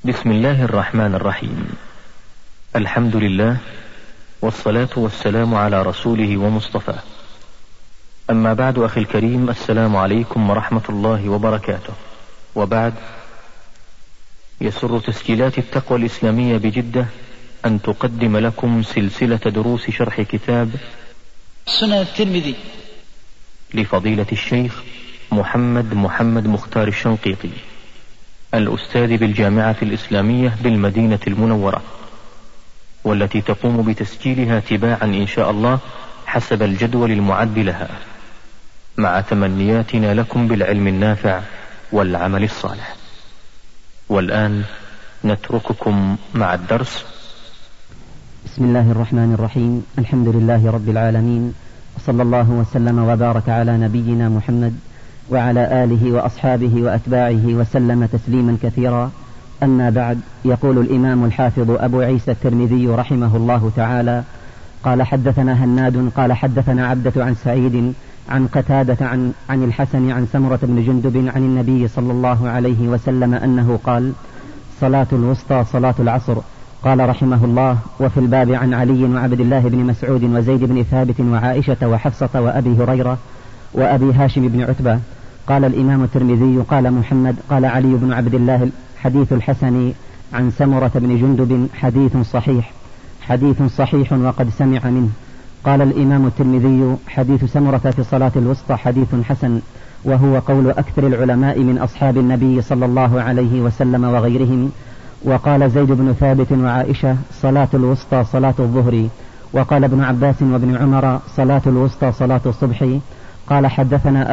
بسم الله الرحمن الرحيم. الحمد لله، والصلاة والسلام على رسوله ومصطفاه. أما بعد، أخي الكريم، السلام عليكم ورحمة الله وبركاته. وبعد، يسر تسجيلات التقوى الإسلامية بجدة أن تقدم لكم سلسلة دروس شرح كتاب سنن الترمذي لفضيلة الشيخ محمد مختار الشنقيطي، الأستاذ بالجامعة الإسلامية بالمدينة المنورة، والتي تقوم بتسجيلها تباعا إن شاء الله حسب الجدول المعد لها، مع تمنياتنا لكم بالعلم النافع والعمل الصالح. والآن نترككم مع الدرس. بسم الله الرحمن الرحيم. الحمد لله رب العالمين، وصلى الله وسلم وبارك على نبينا محمد وعلى آله وأصحابه وأتباعه وسلم تسليما كثيرا. أما بعد، يقول الإمام الحافظ أبو عيسى الترمذي رحمه الله تعالى: قال حدثنا هناد قال حدثنا عبدة عن سعيد عن قتادة عن الحسن عن سمرة بن جندب عن النبي صلى الله عليه وسلم أنه قال: صلاة الوسطى صلاة العصر. قال رحمه الله: وفي الباب عن علي وعبد الله بن مسعود وزيد بن ثابت وعائشة وحفصة وأبي هريرة وأبي هاشم بن عتبة. قال الإمام الترمذي: قال محمد قال علي بن عبد الله: حديث الحسن عن سمرة بن جندب حديث صحيح وقد سمع منه. قال الإمام الترمذي: حديث سمرة في صلاة الوسطى حديث حسن، وهو قول أكثر العلماء من أصحاب النبي صلى الله عليه وسلم وغيرهم. وقال زيد بن ثابت وعائشة: صلاة الوسطى صلاة الظهر. وقال ابن عباس وابن عمر: صلاة الوسطى صلاة الصبح. قال حدثنا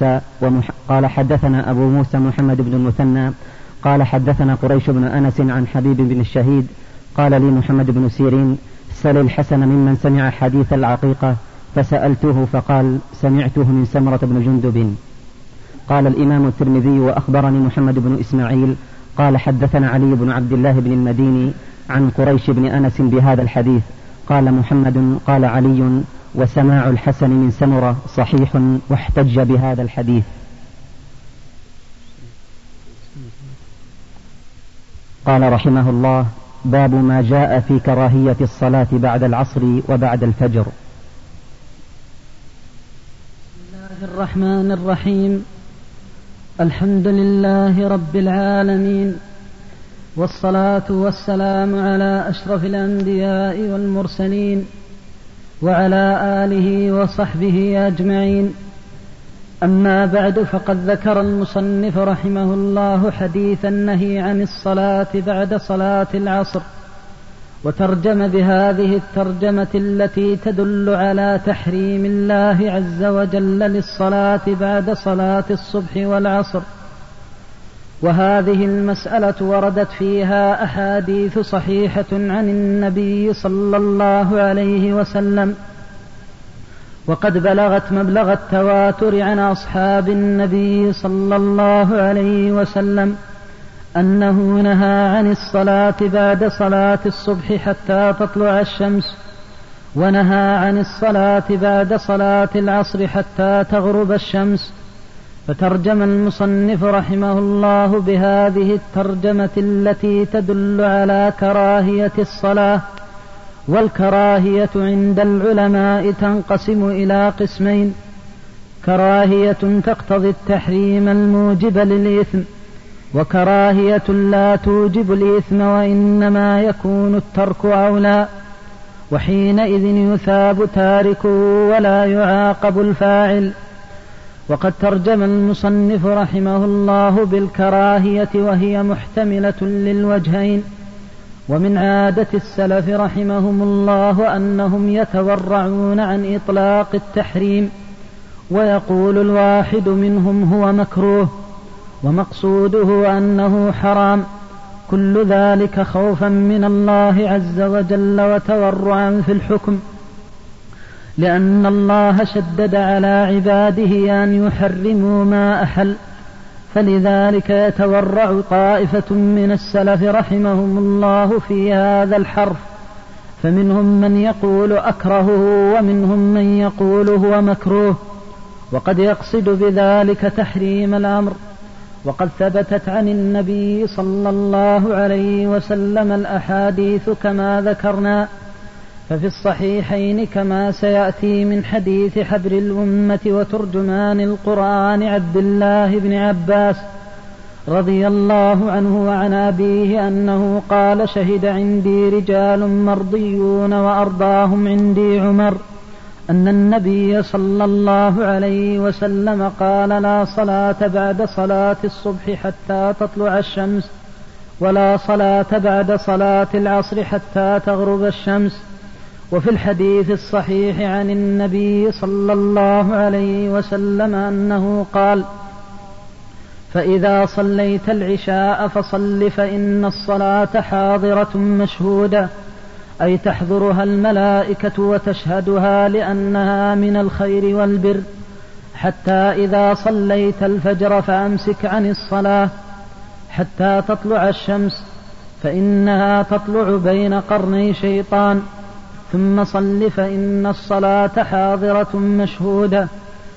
أبو موسى محمد بن المثنى قال حدثنا قريش بن أنس عن حبيب بن الشهيد قال لي محمد بن سيرين: سل الحسن ممن سمع حديث العقيقة، فسألته فقال: سمعته من سمرة بن جندب. قال الإمام الترمذي: وأخبرني محمد بن إسماعيل قال حدثنا علي بن عبد الله بن المديني عن قريش بن أنس بهذا الحديث. قال محمد: قال علي: وسماع الحسن من سمرة صحيح، واحتج بهذا الحديث. قال رحمه الله: باب ما جاء في كراهية الصلاة بعد العصر وبعد الفجر. بسم الله الرحمن الرحيم. الحمد لله رب العالمين، والصلاة والسلام على أشرف الأنبياء والمرسلين وعلى آله وصحبه أجمعين. أما بعد، فقد ذكر المصنف رحمه الله حديث النهي عن الصلاة بعد صلاة العصر، وترجم بهذه الترجمة التي تدل على تحريم الله عز وجل للصلاة بعد صلاة الصبح والعصر. وهذه المسألة وردت فيها أحاديث صحيحة عن النبي صلى الله عليه وسلم، وقد بلغت مبلغ التواتر عن أصحاب النبي صلى الله عليه وسلم أنه نهى عن الصلاة بعد صلاة الصبح حتى تطلع الشمس، ونهى عن الصلاة بعد صلاة العصر حتى تغرب الشمس. فترجم المصنف رحمه الله بهذه الترجمة التي تدل على كراهية الصلاة. والكراهية عند العلماء تنقسم إلى قسمين: كراهية تقتضي التحريم الموجب للإثم، وكراهية لا توجب الإثم وإنما يكون الترك أولى، وحينئذ يثاب تاركه ولا يعاقب الفاعل. وقد ترجم المصنف رحمه الله بالكراهية، وهي محتملة للوجهين. ومن عادة السلف رحمهم الله أنهم يتورعون عن إطلاق التحريم، ويقول الواحد منهم هو مكروه ومقصوده أنه حرام، كل ذلك خوفا من الله عز وجل وتورعا في الحكم، لأن الله شدد على عباده أن يحرموا ما أحل. فلذلك يتورع طائفة من السلف رحمهم الله في هذا الحرف، فمنهم من يقول أكرهه ومنهم من يقول هو مكروه، وقد يقصد بذلك تحريم الأمر. وقد ثبتت عن النبي صلى الله عليه وسلم الأحاديث كما ذكرنا، ففي الصحيحين كما سيأتي من حديث حبر الأمة وترجمان القرآن عبد الله بن عباس رضي الله عنه وعن أبيه أنه قال: شهد عندي رجال مرضيون وأرضاهم عندي عمر أن النبي صلى الله عليه وسلم قال: لا صلاة بعد صلاة الصبح حتى تطلع الشمس، ولا صلاة بعد صلاة العصر حتى تغرب الشمس. وفي الحديث الصحيح عن النبي صلى الله عليه وسلم أنه قال: فإذا صليت العشاء فصل فإن الصلاة حاضرة مشهودة، أي تحضرها الملائكة وتشهدها لأنها من الخير والبر. حتى إذا صليت الفجر فأمسك عن الصلاة حتى تطلع الشمس، فإنها تطلع بين قرني شيطان، ثم صل فإن الصلاة حاضرة مشهودة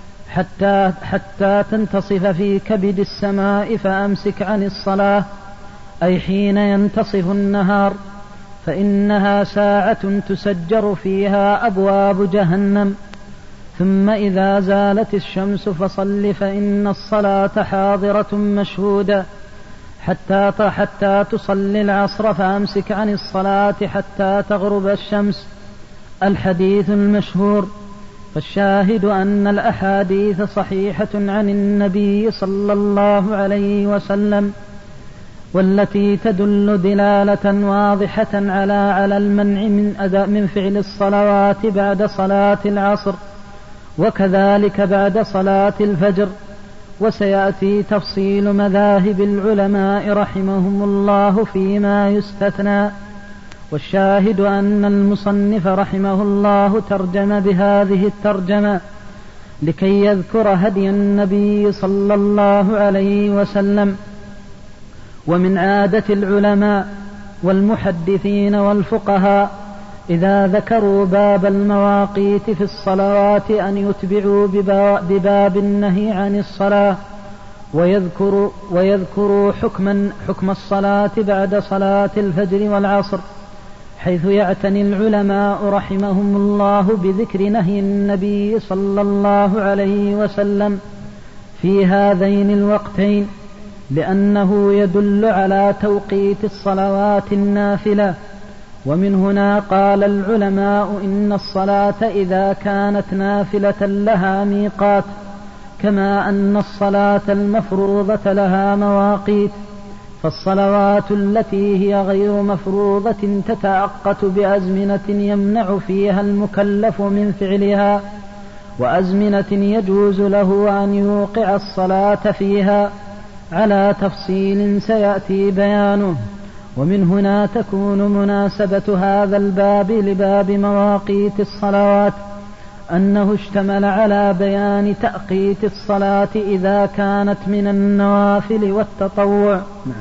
حتى تنتصف في كبد السماء فأمسك عن الصلاة، أي حين ينتصف النهار، فإنها ساعة تسجر فيها أبواب جهنم. ثم إذا زالت الشمس فصل فإن الصلاة حاضرة مشهودة حتى تصلي العصر فأمسك عن الصلاة حتى تغرب الشمس. الحديث المشهور. فالشاهد أن الأحاديث صحيحة عن النبي صلى الله عليه وسلم، والتي تدل دلالة واضحة على المنع من فعل الصلوات بعد صلاة العصر، وكذلك بعد صلاة الفجر. وسيأتي تفصيل مذاهب العلماء رحمهم الله فيما يستثنى. والشاهد أن المصنف رحمه الله ترجم بهذه الترجمة لكي يذكر هدي النبي صلى الله عليه وسلم. ومن عادة العلماء والمحدثين والفقهاء إذا ذكروا باب المواقيت في الصلوات أن يتبعوا بباب النهي عن الصلاة، ويذكروا حكم الصلاة بعد صلاة الفجر والعصر، حيث يعتني العلماء رحمهم الله بذكر نهي النبي صلى الله عليه وسلم في هذين الوقتين، لأنه يدل على توقيت الصلوات النافلة. ومن هنا قال العلماء إن الصلاة إذا كانت نافلة لها ميقات، كما أن الصلاة المفروضة لها مواقيت. فالصلوات التي هي غير مفروضة تتعقد بأزمنة يمنع فيها المكلف من فعلها، وأزمنة يجوز له أن يوقع الصلاة فيها، على تفصيل سيأتي بيانه. ومن هنا تكون مناسبة هذا الباب لباب مواقيت الصلوات، أنه اشتمل على بيان تأقيت الصلاة إذا كانت من النوافل والتطوع.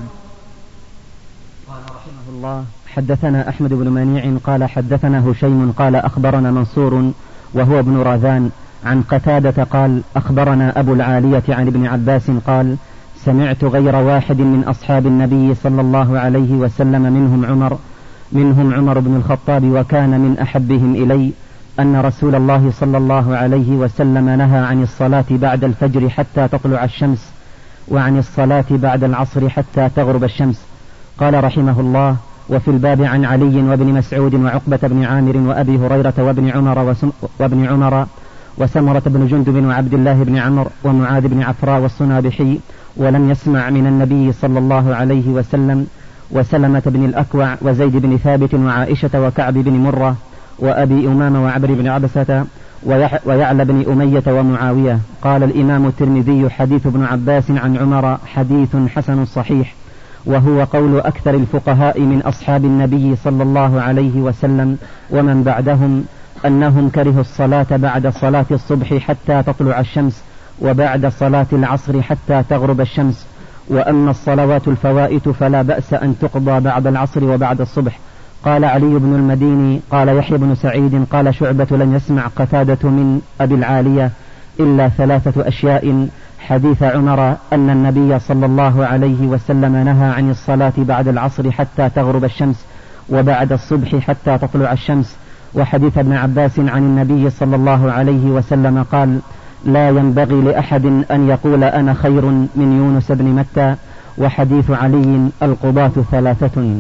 قال رحمه الله: حدثنا أحمد بن منيع قال حدثنا هشيم قال أخبرنا منصور وهو ابن راذان عن قتادة قال أخبرنا أبو العالية عن ابن عباس قال: سمعت غير واحد من أصحاب النبي صلى الله عليه وسلم منهم عمر بن الخطاب وكان من أحبهم إلي أن رسول الله صلى الله عليه وسلم نهى عن الصلاة بعد الفجر حتى تطلع الشمس، وعن الصلاة بعد العصر حتى تغرب الشمس. قال رحمه الله: وفي الباب عن علي وابن مسعود وعقبة بن عامر وأبي هريرة وابن عمر وسمرة بن جندب وعبد الله بن عمرو ومعاذ بن عفراء والصنابحي، ولم يسمع من النبي صلى الله عليه وسلم، وسلمة بن الأكوع وزيد بن ثابت وعائشة وكعب بن مرة وأبي أمامة وعبر بن عبسة ويعلى بن أمية ومعاوية. قال الإمام الترمذي: حديث ابن عباس عن عمر حديث حسن صحيح، وهو قول أكثر الفقهاء من أصحاب النبي صلى الله عليه وسلم ومن بعدهم، أنهم كرهوا الصلاة بعد صلاة الصبح حتى تطلع الشمس، وبعد صلاة العصر حتى تغرب الشمس. وأما الصلوات الفوائت فلا بأس أن تقضى بعد العصر وبعد الصبح. قال علي بن المديني قال يحيى بن سعيد قال شعبة: لن يسمع قتادة من أبي العالية إلا 3 أشياء: حديث عمر أن النبي صلى الله عليه وسلم نهى عن الصلاة بعد العصر حتى تغرب الشمس وبعد الصبح حتى تطلع الشمس. وحديث ابن عباس عن النبي صلى الله عليه وسلم قال: لا ينبغي لأحد أن يقول أنا خير من يونس بن متى. وحديث علي: القضاة ثلاثة.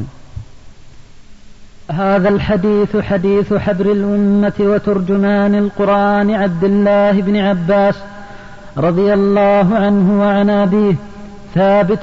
هذا الحديث حديث حبر الأمة وترجمان القرآن عبد الله بن عباس رضي الله عنه وعن أبيه ثابت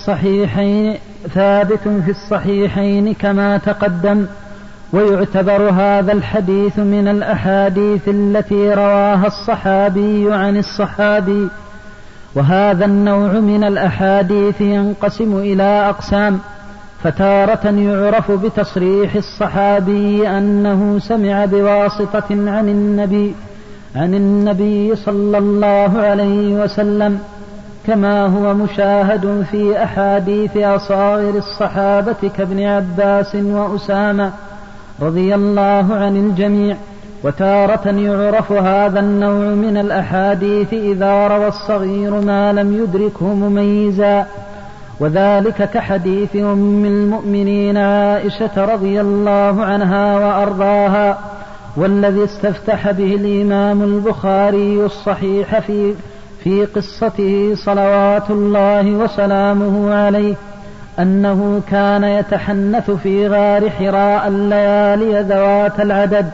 في الصحيحين كما تقدم. ويعتبر هذا الحديث من الأحاديث التي رواها الصحابي عن الصحابي. وهذا النوع من الأحاديث ينقسم إلى أقسام، فتارة يعرف بتصريح الصحابي أنه سمع بواسطة عن النبي صلى الله عليه وسلم، كما هو مشاهد في أحاديث أصاغر الصحابة كابن عباس وأسامة رضي الله عن الجميع. وتارة يعرف هذا النوع من الأحاديث إذا روى الصغير ما لم يدركه مميزا، وذلك كحديث أم المؤمنين عائشة رضي الله عنها وأرضاها، والذي استفتح به الإمام البخاري الصحيح في قصته صلوات الله وسلامه عليه، أنه كان يتحنث في غار حراء الليالي ذوات العدد.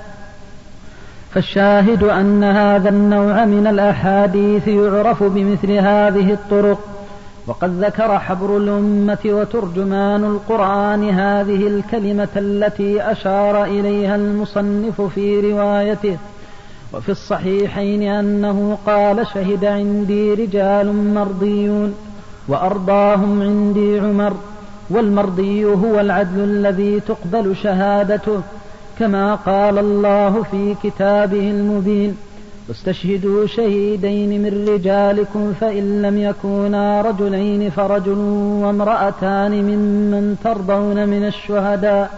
فالشاهد أن هذا النوع من الأحاديث يعرف بمثل هذه الطرق. وقد ذكر حبر الأمة وترجمان القرآن هذه الكلمة التي أشار إليها المصنف في روايته. وفي الصحيحين أنه قال: شهد عندي رجال مرضيون وأرضاهم عندي عمر. والمرضي هو العدل الذي تقبل شهادته، كما قال الله في كتابه المبين: واستشهدوا شهيدين من رجالكم فإن لم يكونا رجلين فرجل وامرأتان ممن ترضون من الشهداء.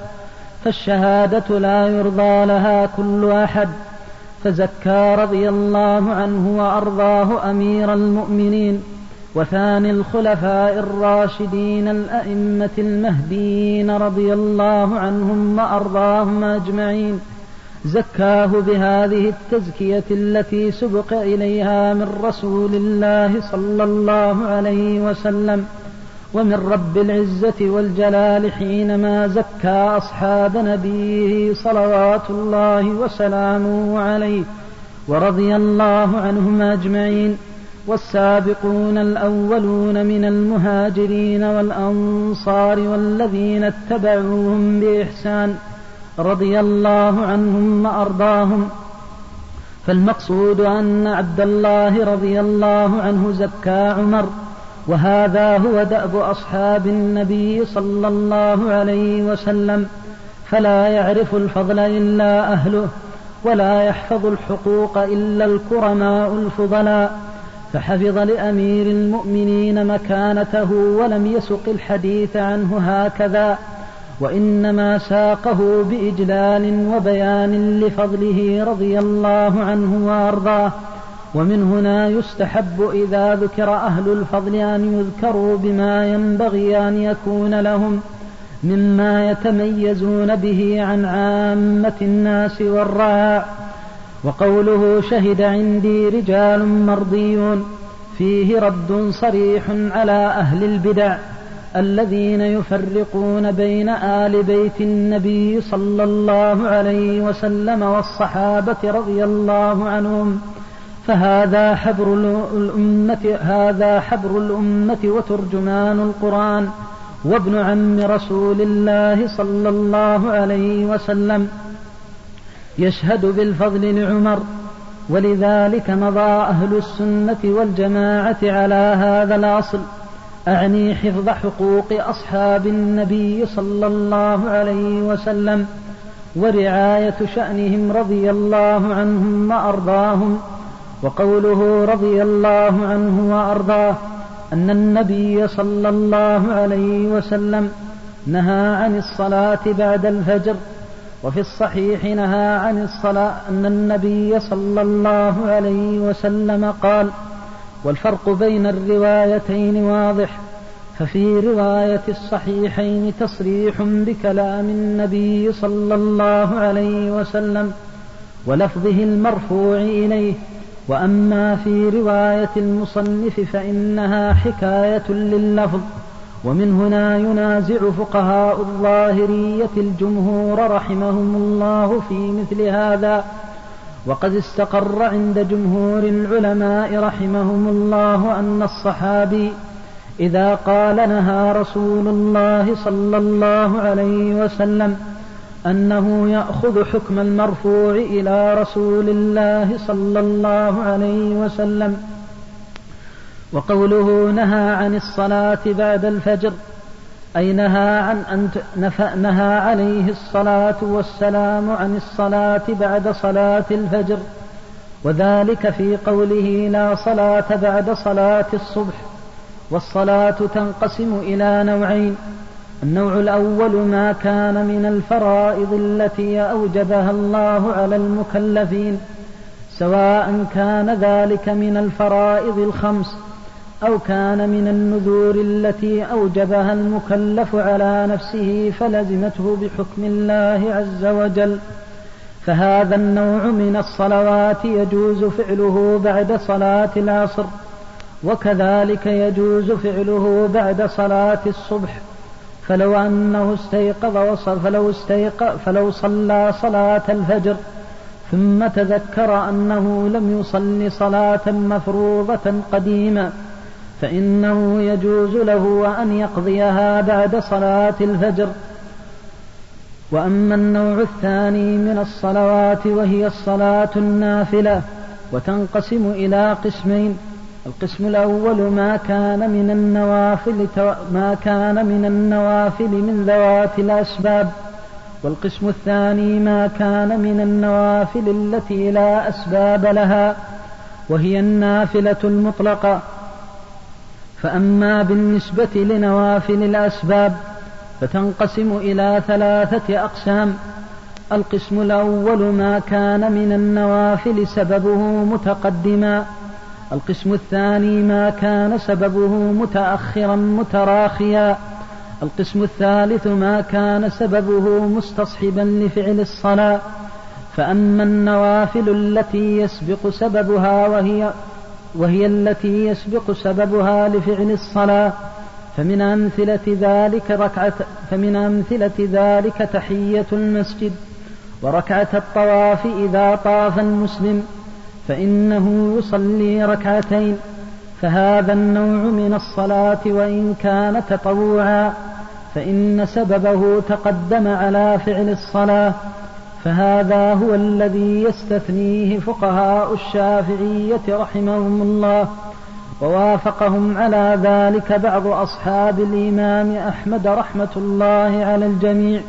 فالشهادة لا يرضى لها كل أحد. فزكى رضي الله عنه وأرضاه أمير المؤمنين وثاني الخلفاء الراشدين الأئمة المهديين رضي الله عنهم وأرضاهم أجمعين، زكاه بهذه التزكية التي سبق إليها من رسول الله صلى الله عليه وسلم ومن رب العزة والجلال حينما زكى أصحاب نبيه صلوات الله وسلامه عليه ورضي الله عنهم أجمعين. والسابقون الأولون من المهاجرين والأنصار والذين اتبعوهم بإحسان رضي الله عنهم وأرضاهم. فالمقصود أن عبد الله رضي الله عنه زكى عمر، وهذا هو دأب أصحاب النبي صلى الله عليه وسلم، فلا يعرف الفضل إلا أهله، ولا يحفظ الحقوق إلا الكرماء الفضلاء. فحفظ لأمير المؤمنين مكانته ولم يسق الحديث عنه هكذا، وإنما ساقه بإجلال وبيان لفضله رضي الله عنه وأرضاه. ومن هنا يستحب إذا ذكر أهل الفضل أن يذكروا بما ينبغي أن يكون لهم مما يتميزون به عن عامة الناس والرعاع. وقوله شهد عندي رجال مرضيون فيه رد صريح على أهل البدع الذين يفرقون بين آل بيت النبي صلى الله عليه وسلم والصحابة رضي الله عنهم. فهذا حبر الأمة وترجمان القرآن وابن عم رسول الله صلى الله عليه وسلم، يشهد بالفضل لعمر. ولذلك مضى أهل السنة والجماعة على هذا الأصل، أعني حفظ حقوق أصحاب النبي صلى الله عليه وسلم ورعاية شأنهم رضي الله عنهم وأرضاهم. وقوله رضي الله عنه وأرضاه أن النبي صلى الله عليه وسلم نهى عن الصلاة بعد الفجر. وفي الصحيح نهى عن الصلاة أن النبي صلى الله عليه وسلم قال: والفرق بين الروايتين واضح، ففي رواية الصحيحين تصريح بكلام النبي صلى الله عليه وسلم ولفظه المرفوع إليه، وأما في رواية المصنف فإنها حكاية لللفظ. ومن هنا ينازع فقهاء الظاهرية الجمهور رحمهم الله في مثل هذا، وقد استقر عند جمهور العلماء رحمهم الله أن الصحابي إذا قال نهى رسول الله صلى الله عليه وسلم أنه يأخذ حكم المرفوع إلى رسول الله صلى الله عليه وسلم. وقوله نهى عن الصلاة بعد الفجر أي نهى عليه الصلاة والسلام عن الصلاة بعد صلاة الفجر، وذلك في قوله لا صلاة بعد صلاة الصبح. والصلاة تنقسم إلى نوعين: النوع الأول ما كان من الفرائض التي أوجبها الله على المكلفين، سواء كان ذلك من الفرائض الخمس أو كان من النذور التي أوجبها المكلف على نفسه فلزمته بحكم الله عز وجل، فهذا النوع من الصلوات يجوز فعله بعد صلاة العصر، وكذلك يجوز فعله بعد صلاة الصبح. فلو صلى صلاة الفجر ثم تذكر أنه لم يصل صلاة مفروضة قديما فإنه يجوز له أن يقضيها بعد صلاة الفجر. وأما النوع الثاني من الصلوات وهي الصلاة النافلة، وتنقسم إلى قسمين: القسم الأول ما كان من النوافل من ذوات الأسباب، والقسم الثاني ما كان من النوافل التي لا أسباب لها، وهي النافلة المطلقة. فأما بالنسبة لنوافل الأسباب فتنقسم إلى 3 أقسام: القسم الأول ما كان من النوافل سببه متقدما، القسم الثاني ما كان سببه متأخرا متراخيا، القسم الثالث ما كان سببه مستصحبا لفعل الصلاة. فأما النوافل التي يسبق سببها وهي التي يسبق سببها لفعل الصلاة فمن أمثلة ذلك تحية المسجد وركعة الطواف إذا طاف المسلم فإنه يصلي ركعتين، فهذا النوع من الصلاة وإن كان تطوعا فإن سببه تقدم على فعل الصلاة، فهذا هو الذي يستثنيه فقهاء الشافعية رحمهم الله، ووافقهم على ذلك بعض أصحاب الإمام أحمد رحمة الله على الجميع.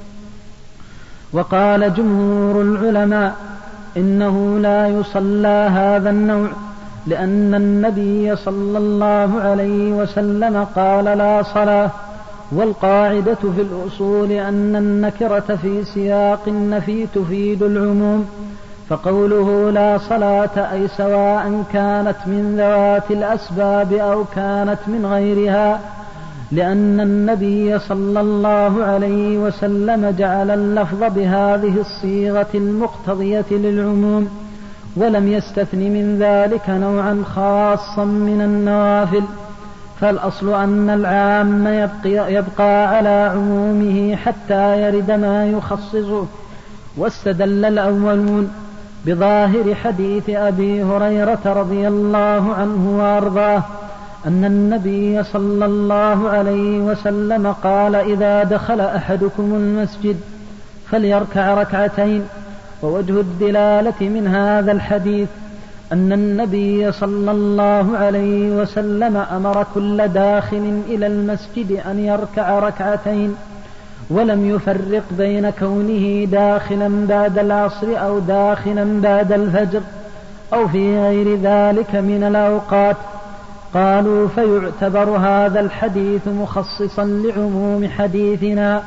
وقال جمهور العلماء إنه لا يصلى هذا النوع، لأن النبي صلى الله عليه وسلم قال لا صلاة. والقاعدة في الأصول أن النكرة في سياق النفي تفيد العموم، فقوله لا صلاة أي سواء كانت من ذوات الأسباب أو كانت من غيرها، لأن النبي صلى الله عليه وسلم جعل اللفظ بهذه الصيغة المقتضية للعموم، ولم يستثن من ذلك نوعا خاصا من النوافل. فالأصل أن العام يبقى على عمومه حتى يرد ما يخصصه. واستدل الأولون بظاهر حديث أبي هريرة رضي الله عنه وأرضاه أن النبي صلى الله عليه وسلم قال إذا دخل أحدكم المسجد فليركع ركعتين. ووجه الدلالة من هذا الحديث أن النبي صلى الله عليه وسلم أمر كل داخل إلى المسجد أن يركع ركعتين، ولم يفرق بين كونه داخلا بعد العصر أو داخلا بعد الفجر أو في غير ذلك من الأوقات. قالوا فيعتبر هذا الحديث مخصصا لعموم حديثنا.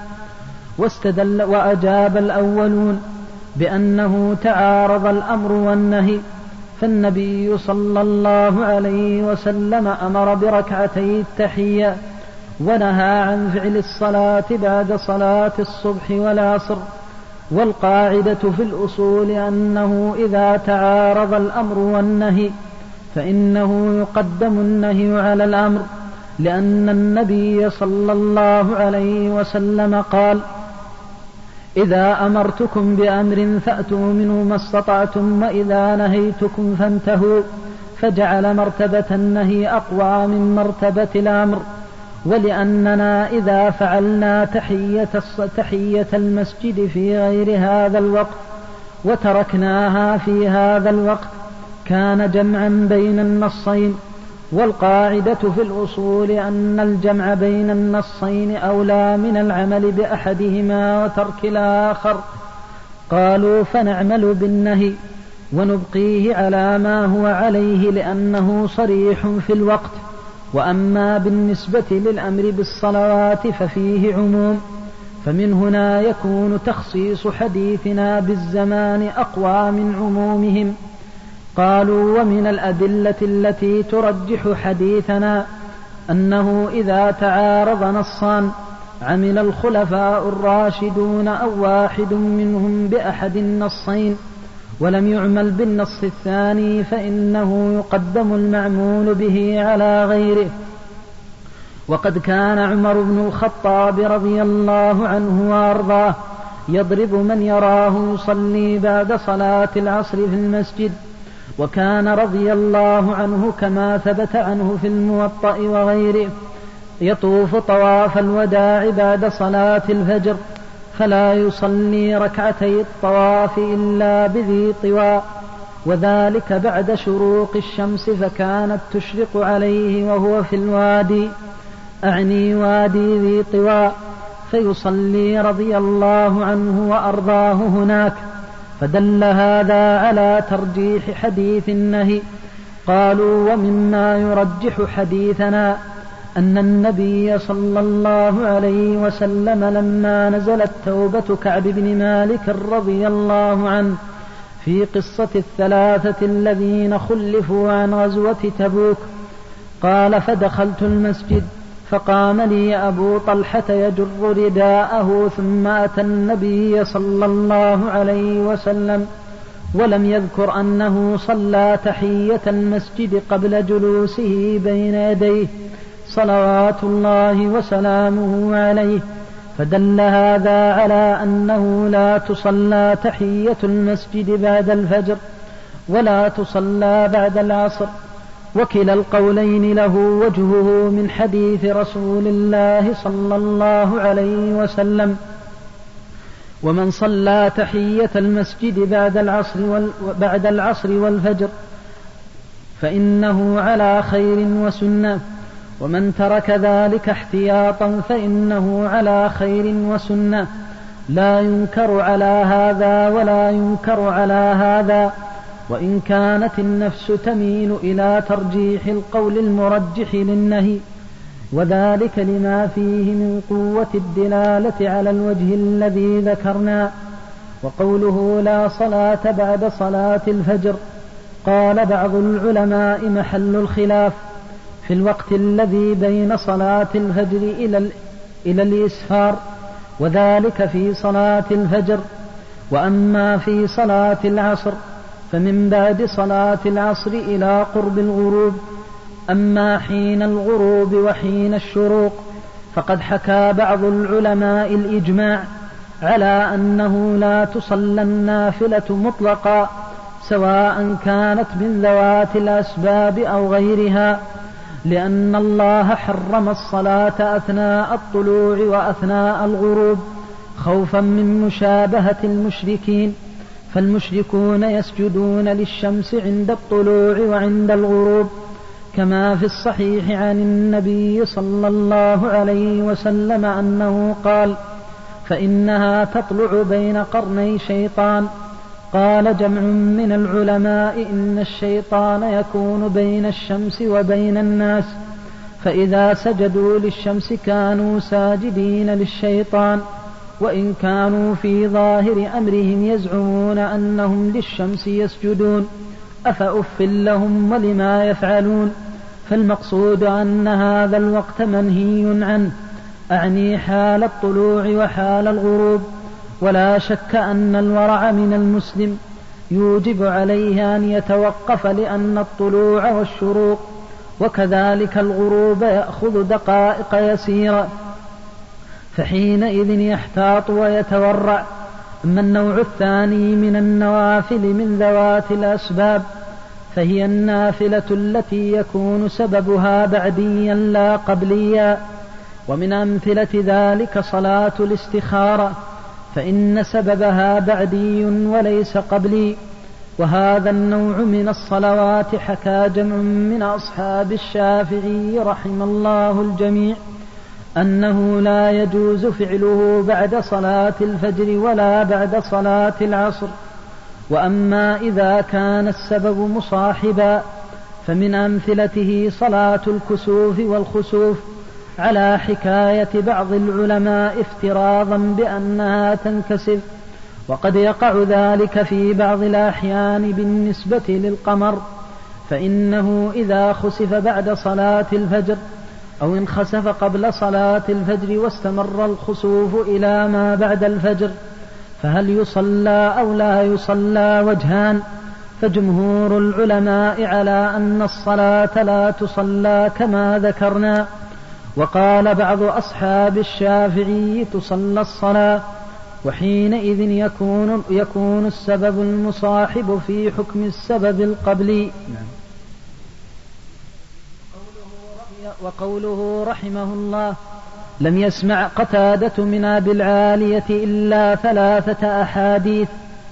وأجاب الأولون بأنه تعارض الأمر والنهي، فالنبي صلى الله عليه وسلم أمر بركعتي التحية ونهى عن فعل الصلاة بعد صلاة الصبح والعصر. والقاعدة في الأصول أنه إذا تعارض الأمر والنهي فإنه يقدم النهي على الأمر، لأن النبي صلى الله عليه وسلم قال: إذا أمرتكم بأمر فأتوا منه ما استطعتم، وإذا نهيتكم فانتهوا، فجعل مرتبة النهي أقوى من مرتبة الأمر. ولأننا إذا فعلنا تحية المسجد في غير هذا الوقت وتركناها في هذا الوقت كان جمعا بين النصين. والقاعدة في الأصول أن الجمع بين النصين أولى من العمل بأحدهما وترك الآخر. قالوا: فنعمل بالنهي ونبقيه على ما هو عليه لأنه صريح في الوقت. وأما بالنسبة للأمر بالصلوات ففيه عموم، فمن هنا يكون تخصيص حديثنا بالزمان أقوى من عمومهم. قالوا: ومن الأدلة التي ترجح حديثنا أنه إذا تعارض نصان عمل الخلفاء الراشدون أو واحد منهم بأحد النصين ولم يعمل بالنص الثاني فإنه يقدم المعمول به على غيره. وقد كان عمر بن الخطاب رضي الله عنه وأرضاه يضرب من يراه يصلي بعد صلاة العصر في المسجد، وكان رضي الله عنه كما ثبت عنه في الموطأ وغيره يطوف طواف الوداع بعد صلاة الفجر، فلا يصلي ركعتي الطواف إلا بذي طواء، وذلك بعد شروق الشمس، فكانت تشرق عليه وهو في الوادي، أعني وادي ذي طواء، فيصلي رضي الله عنه وأرضاه هناك. فدل هذا على ترجيح حديث النهي. قالوا: ومما يرجح حديثنا أن النبي صلى الله عليه وسلم لما نزلت توبة كعب بن مالك رضي الله عنه في قصة الثلاثة الذين خلفوا عن غزوة تبوك قال: فدخلت المسجد فقام لي أبو طلحة يجر رداءه ثم أتى النبي صلى الله عليه وسلم ولم يذكر أنه صلى تحية المسجد قبل جلوسه بين يديه صلوات الله وسلامه عليه، فدل هذا على أنه لا تصلى تحية المسجد بعد الفجر ولا تصلى بعد العصر. وكلا القولين له وجهه من حديث رسول الله صلى الله عليه وسلم: ومن صلى تحية المسجد بعد العصر والفجر فإنه على خير وسنة، ومن ترك ذلك احتياطا فإنه على خير وسنة، لا ينكر على هذا ولا ينكر على هذا، وإن كانت النفس تميل إلى ترجيح القول المرجح للنهي، وذلك لما فيه من قوة الدلالة على الوجه الذي ذكرنا. وقوله لا صلاة بعد صلاة الفجر قال بعض العلماء محل الخلاف في الوقت الذي بين صلاة الفجر إلى الإسفار، وذلك في صلاة الفجر. وأما في صلاة العصر فمن بعد صلاة العصر إلى قرب الغروب. أما حين الغروب وحين الشروق فقد حكى بعض العلماء الإجماع على أنه لا تصلى النافلة مطلقا سواء كانت من ذوات الأسباب أو غيرها، لأن الله حرم الصلاة أثناء الطلوع وأثناء الغروب خوفا من مشابهة المشركين، فالمشركون يسجدون للشمس عند الطلوع وعند الغروب، كما في الصحيح عن النبي صلى الله عليه وسلم أنه قال: فإنها تطلع بين قرني شيطان. قال جمع من العلماء إن الشيطان يكون بين الشمس وبين الناس، فإذا سجدوا للشمس كانوا ساجدين للشيطان، وإن كانوا في ظاهر أمرهم يزعمون أنهم للشمس يسجدون، أفأف لهم ولما يفعلون. فالمقصود أن هذا الوقت منهي عنه، أعني حال الطلوع وحال الغروب. ولا شك أن الورع من المسلم يوجب عليه أن يتوقف، لأن الطلوع والشروق وكذلك الغروب يأخذ دقائق يسيرة، فحينئذ يحتاط ويتورع. أما النوع الثاني من النوافل من ذوات الأسباب فهي النافلة التي يكون سببها بعديا لا قبليا. ومن أمثلة ذلك صلاة الاستخارة، فإن سببها بعدي وليس قبلي. وهذا النوع من الصلوات حكى جمع من أصحاب الشافعي رحم الله الجميع أنه لا يجوز فعله بعد صلاة الفجر ولا بعد صلاة العصر. وأما إذا كان السبب مصاحبا فمن أمثلته صلاة الكسوف والخسوف، على حكاية بعض العلماء افتراضا بأنها تنكسف، وقد يقع ذلك في بعض الأحيان بالنسبة للقمر، فإنه إذا خسف بعد صلاة الفجر أو انخسف قبل صلاة الفجر واستمر الخسوف إلى ما بعد الفجر، فهل يصلى أو لا يصلى؟ وجهان. فجمهور العلماء على أن الصلاة لا تصلى كما ذكرنا، وقال بعض أصحاب الشافعي تصلى الصلاة، وحينئذ يكون السبب المصاحب في حكم السبب القبلي. وقوله رحمه الله: لم يسمع قتادة من أبي العالية إلا 3 أحاديث.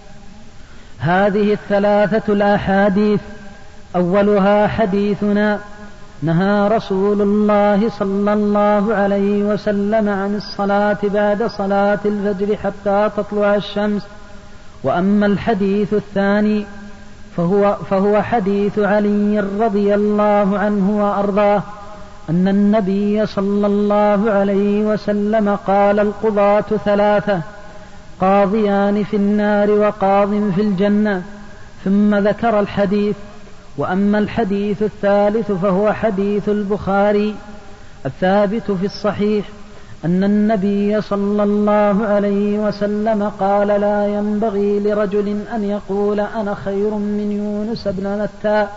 هذه 3 الأحاديث أولها حديثنا: نهى رسول الله صلى الله عليه وسلم عن الصلاة بعد صلاة الفجر حتى تطلع الشمس. وأما الحديث الثاني فهو حديث علي رضي الله عنه وأرضاه أن النبي صلى الله عليه وسلم قال: القضاة 3، قاضيان في النار وقاض في الجنة، ثم ذكر الحديث. وأما الحديث الثالث فهو حديث البخاري الثابت في الصحيح أن النبي صلى الله عليه وسلم قال: لا ينبغي لرجل أن يقول أنا خير من يونس بن متى.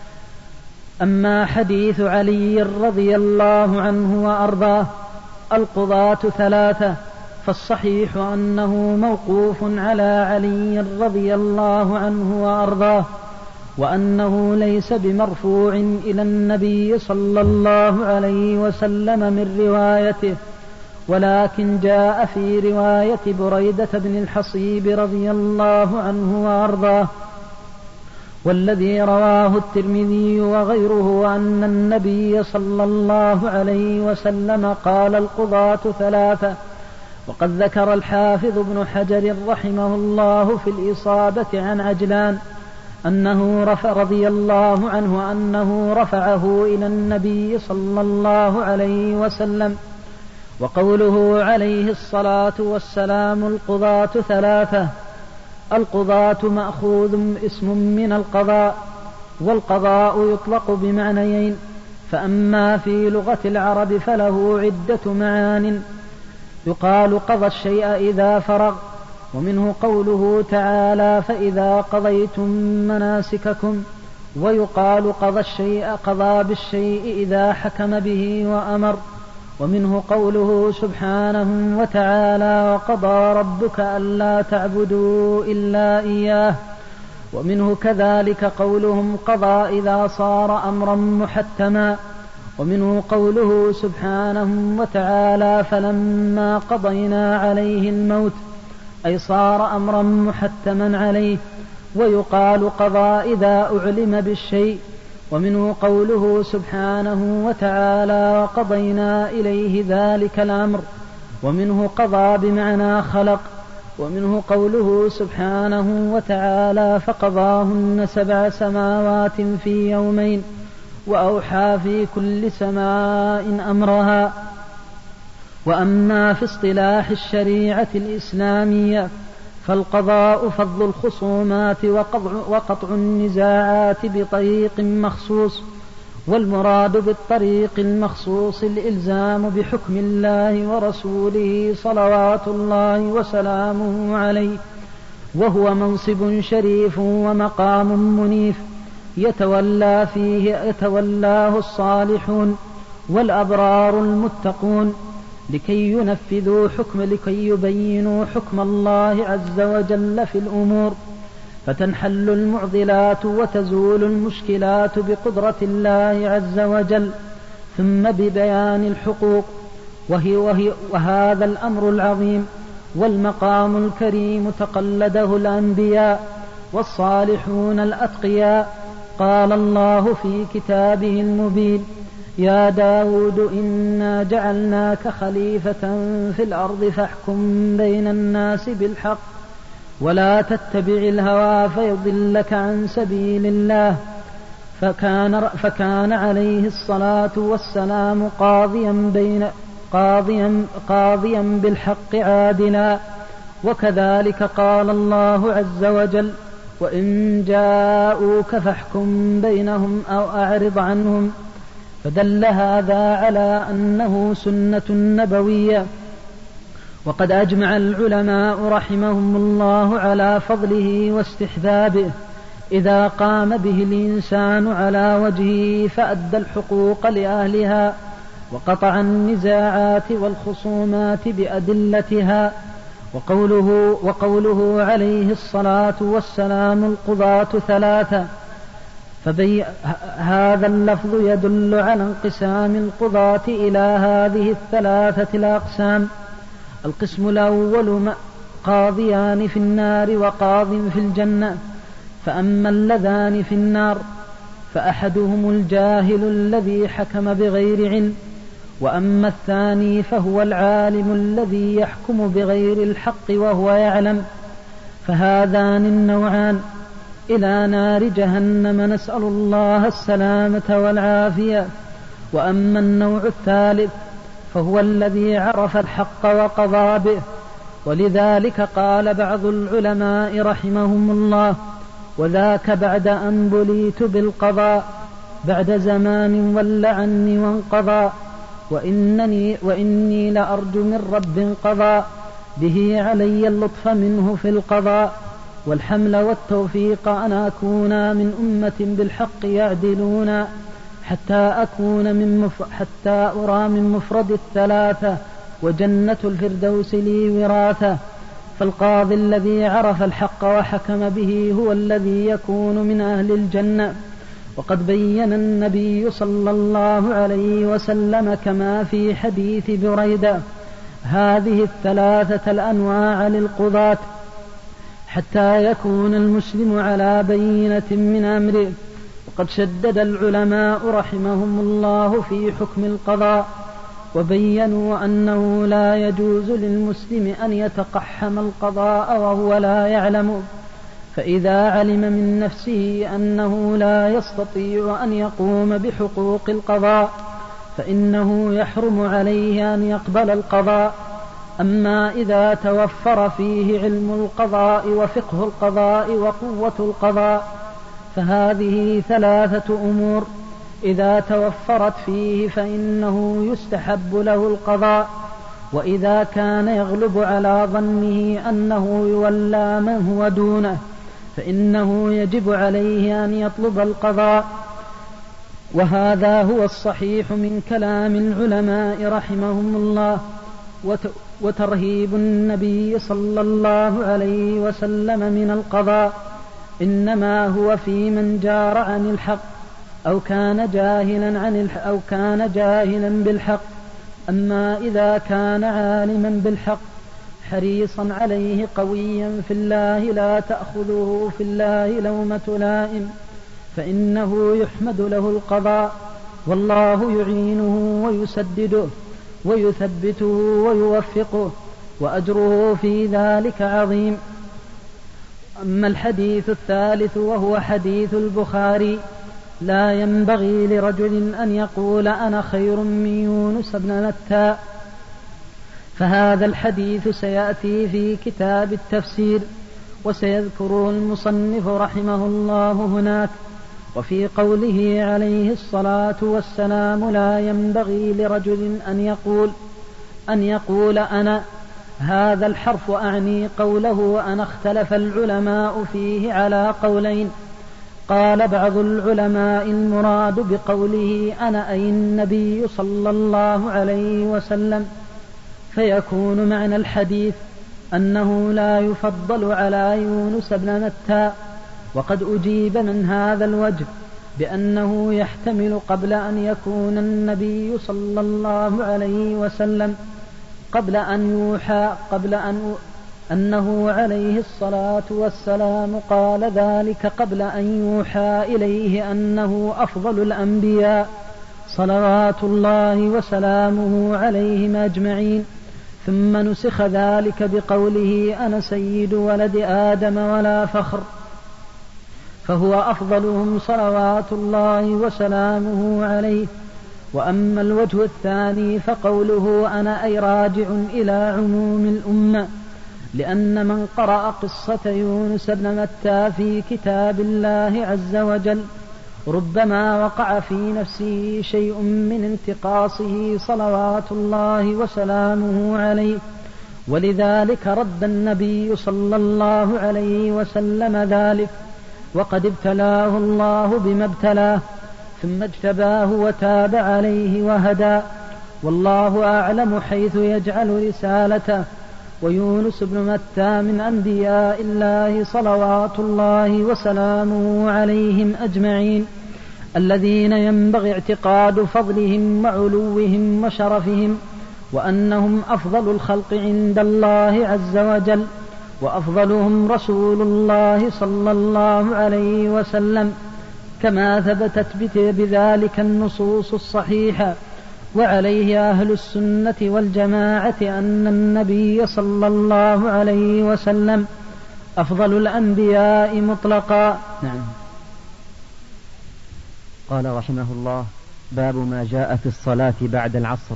أما حديث علي رضي الله عنه وأرضاه القضاة 3، فالصحيح أنه موقوف على علي رضي الله عنه وأرضاه، وأنه ليس بمرفوع إلى النبي صلى الله عليه وسلم من روايته، ولكن جاء في رواية بريدة بن الحصيب رضي الله عنه وأرضاه، والذي رواه الترمذي وغيره أن النبي صلى الله عليه وسلم قال: القضاة 3. وقد ذكر الحافظ ابن حجر رحمه الله في الإصابة عن عجلان أنه رضي الله عنه أنه رفعه إلى النبي صلى الله عليه وسلم. وقوله عليه الصلاة والسلام: القضاة 3، القضاة مأخوذ اسم من القضاء، والقضاء يطلق بمعنيين، فأما في لغة العرب فله عدة معان: يقال قضى الشيء إذا فرغ، ومنه قوله تعالى: فإذا قضيتم مناسككم، ويقال قضى الشيء قضى بالشيء إذا حكم به وأمر، ومنه قوله سبحانه وتعالى: وقضى ربك ألا تعبدوا إلا إياه، ومنه كذلك قولهم قضى إذا صار أمرا محتما، ومنه قوله سبحانه وتعالى: فلما قضينا عليه الموت، أي صار أمرا محتما عليه. ويقال قضى إذا أعلم بالشيء، ومنه قوله سبحانه وتعالى: وقضينا إليه ذلك الأمر، ومنه قضى بمعنى خلق، ومنه قوله سبحانه وتعالى: فقضاهن 7 سماوات في يومين وأوحى في كل سماء أمرها. وأما في اصطلاح الشريعة الإسلامية فالقضاء فض الخصومات وقطع النزاعات بطريق مخصوص، والمراد بالطريق المخصوص الإلزام بحكم الله ورسوله صلوات الله وسلامه عليه، وهو منصب شريف ومقام منيف يتولاه الصالحون والأبرار المتقون لكي يبينوا حكم الله عز وجل في الأمور، فتنحل المعضلات وتزول المشكلات بقدرة الله عز وجل، ثم ببيان الحقوق، وهذا الأمر العظيم والمقام الكريم تقلده الأنبياء والصالحون الأتقياء. قال الله في كتابه المبين: يا داود إنا جعلناك خليفة في الأرض فاحكم بين الناس بالحق ولا تتبع الهوى فيضلك عن سبيل الله. فكان عليه الصلاة والسلام قاضيا بالحق عادلا. وكذلك قال الله عز وجل: وإن جاءوك فاحكم بينهم أو أعرض عنهم. فدل هذا على أنه سنة نبوية. وقد أجمع العلماء رحمهم الله على فضله واستحبابه إذا قام به الإنسان على وجهه فأدى الحقوق لأهلها وقطع النزاعات والخصومات بأدلتها. وقوله عليه الصلاة والسلام: القضاة ثلاثة. هذا اللفظ يدل على انقسام القضاة إلى هذه الثلاثة الأقسام. القسم الأول قاضيان في النار وقاض في الجنة. فأما اللذان في النار فأحدهم الجاهل الذي حكم بغير علم، وأما الثاني فهو العالم الذي يحكم بغير الحق وهو يعلم. فهذان النوعان إلى نار جهنم، نسأل الله السلامة والعافية. وأما النوع الثالث فهو الذي عرف الحق وقضى به. ولذلك قال بعض العلماء رحمهم الله: وذاك بعد أن بليت بالقضاء بعد زمان ول عني وانقضى، وإني لأرجو من رب قضى به علي اللطف منه في القضاء والحمل والتوفيق أن أكون من أمة بالحق يعدلون حتى أرى من مفرد الثلاثة وجنة الفردوس لي وراثة. فالقاضي الذي عرف الحق وحكم به هو الذي يكون من أهل الجنة. وقد بين النبي صلى الله عليه وسلم كما في حديث بريدة هذه الثلاثة الأنواع للقضاة حتى يكون المسلم على بينة من أمره. وقد شدد العلماء رحمهم الله في حكم القضاء، وبينوا أنه لا يجوز للمسلم أن يتقحم القضاء وهو لا يعلم، فإذا علم من نفسه أنه لا يستطيع أن يقوم بحقوق القضاء فإنه يحرم عليه أن يقبل القضاء. أما إذا توفر فيه علم القضاء وفقه القضاء وقوة القضاء فهذه ثلاثة أمور إذا توفرت فيه فإنه يستحب له القضاء. وإذا كان يغلب على ظنه أنه يولى من هو دونه فإنه يجب عليه أن يطلب القضاء. وهذا هو الصحيح من كلام العلماء رحمهم الله. وترهيب النبي صلى الله عليه وسلم من القضاء إنما هو في من جار عن الحق أو كان جاهلا بالحق. أما إذا كان عالما بالحق حريصا عليه قويا في الله لا تأخذه في الله لومة لائم فإنه يحمد له القضاء، والله يعينه ويسدده ويثبته ويوفقه، وأجره في ذلك عظيم. أما الحديث الثالث وهو حديث البخاري: لا ينبغي لرجل أن يقول أنا خير من يونس بن متى. فهذا الحديث سيأتي في كتاب التفسير وسيذكره المصنف رحمه الله هناك. وفي قوله عليه الصلاة والسلام لا ينبغي لرجل أن يقول أنا، هذا الحرف أعني قوله أنا اختلف العلماء فيه على قولين. قال بعض العلماء المراد بقوله أنا أي النبي صلى الله عليه وسلم، فيكون معنى الحديث أنه لا يفضل على يونس بن متى. وقد أجيب من هذا الوجه بأنه يحتمل قبل أن يكون النبي صلى الله عليه وسلم أنه عليه الصلاة والسلام قال ذلك قبل أن يوحى إليه أنه أفضل الأنبياء صلوات الله وسلامه عليهم أجمعين، ثم نسخ ذلك بقوله أنا سيد ولد آدم ولا فخر، فهو أفضلهم صلوات الله وسلامه عليه. وأما الوجه الثاني فقوله أنا أي راجع إلى عموم الأمة، لأن من قرأ قصة يونس بن متى في كتاب الله عز وجل ربما وقع في نفسه شيء من انتقاصه صلوات الله وسلامه عليه، ولذلك رد النبي صلى الله عليه وسلم ذلك، وقد ابتلاه الله بما ابتلاه، ثم اجتباه وتاب عليه وهدى، والله أعلم حيث يجعل رسالته. ويونس بن متى من أنبياء الله صلوات الله وسلامه عليهم أجمعين، الذين ينبغي اعتقاد فضلهم وعلوهم وشرفهم، وأنهم أفضل الخلق عند الله عز وجل، وأفضلهم رسول الله صلى الله عليه وسلم، كما ثبتت بذلك النصوص الصحيحة. وعليه أهل السنة والجماعة أن النبي صلى الله عليه وسلم أفضل الأنبياء مطلقا. نعم. قال رحمه الله: باب ما جاء في الصلاة بعد العصر.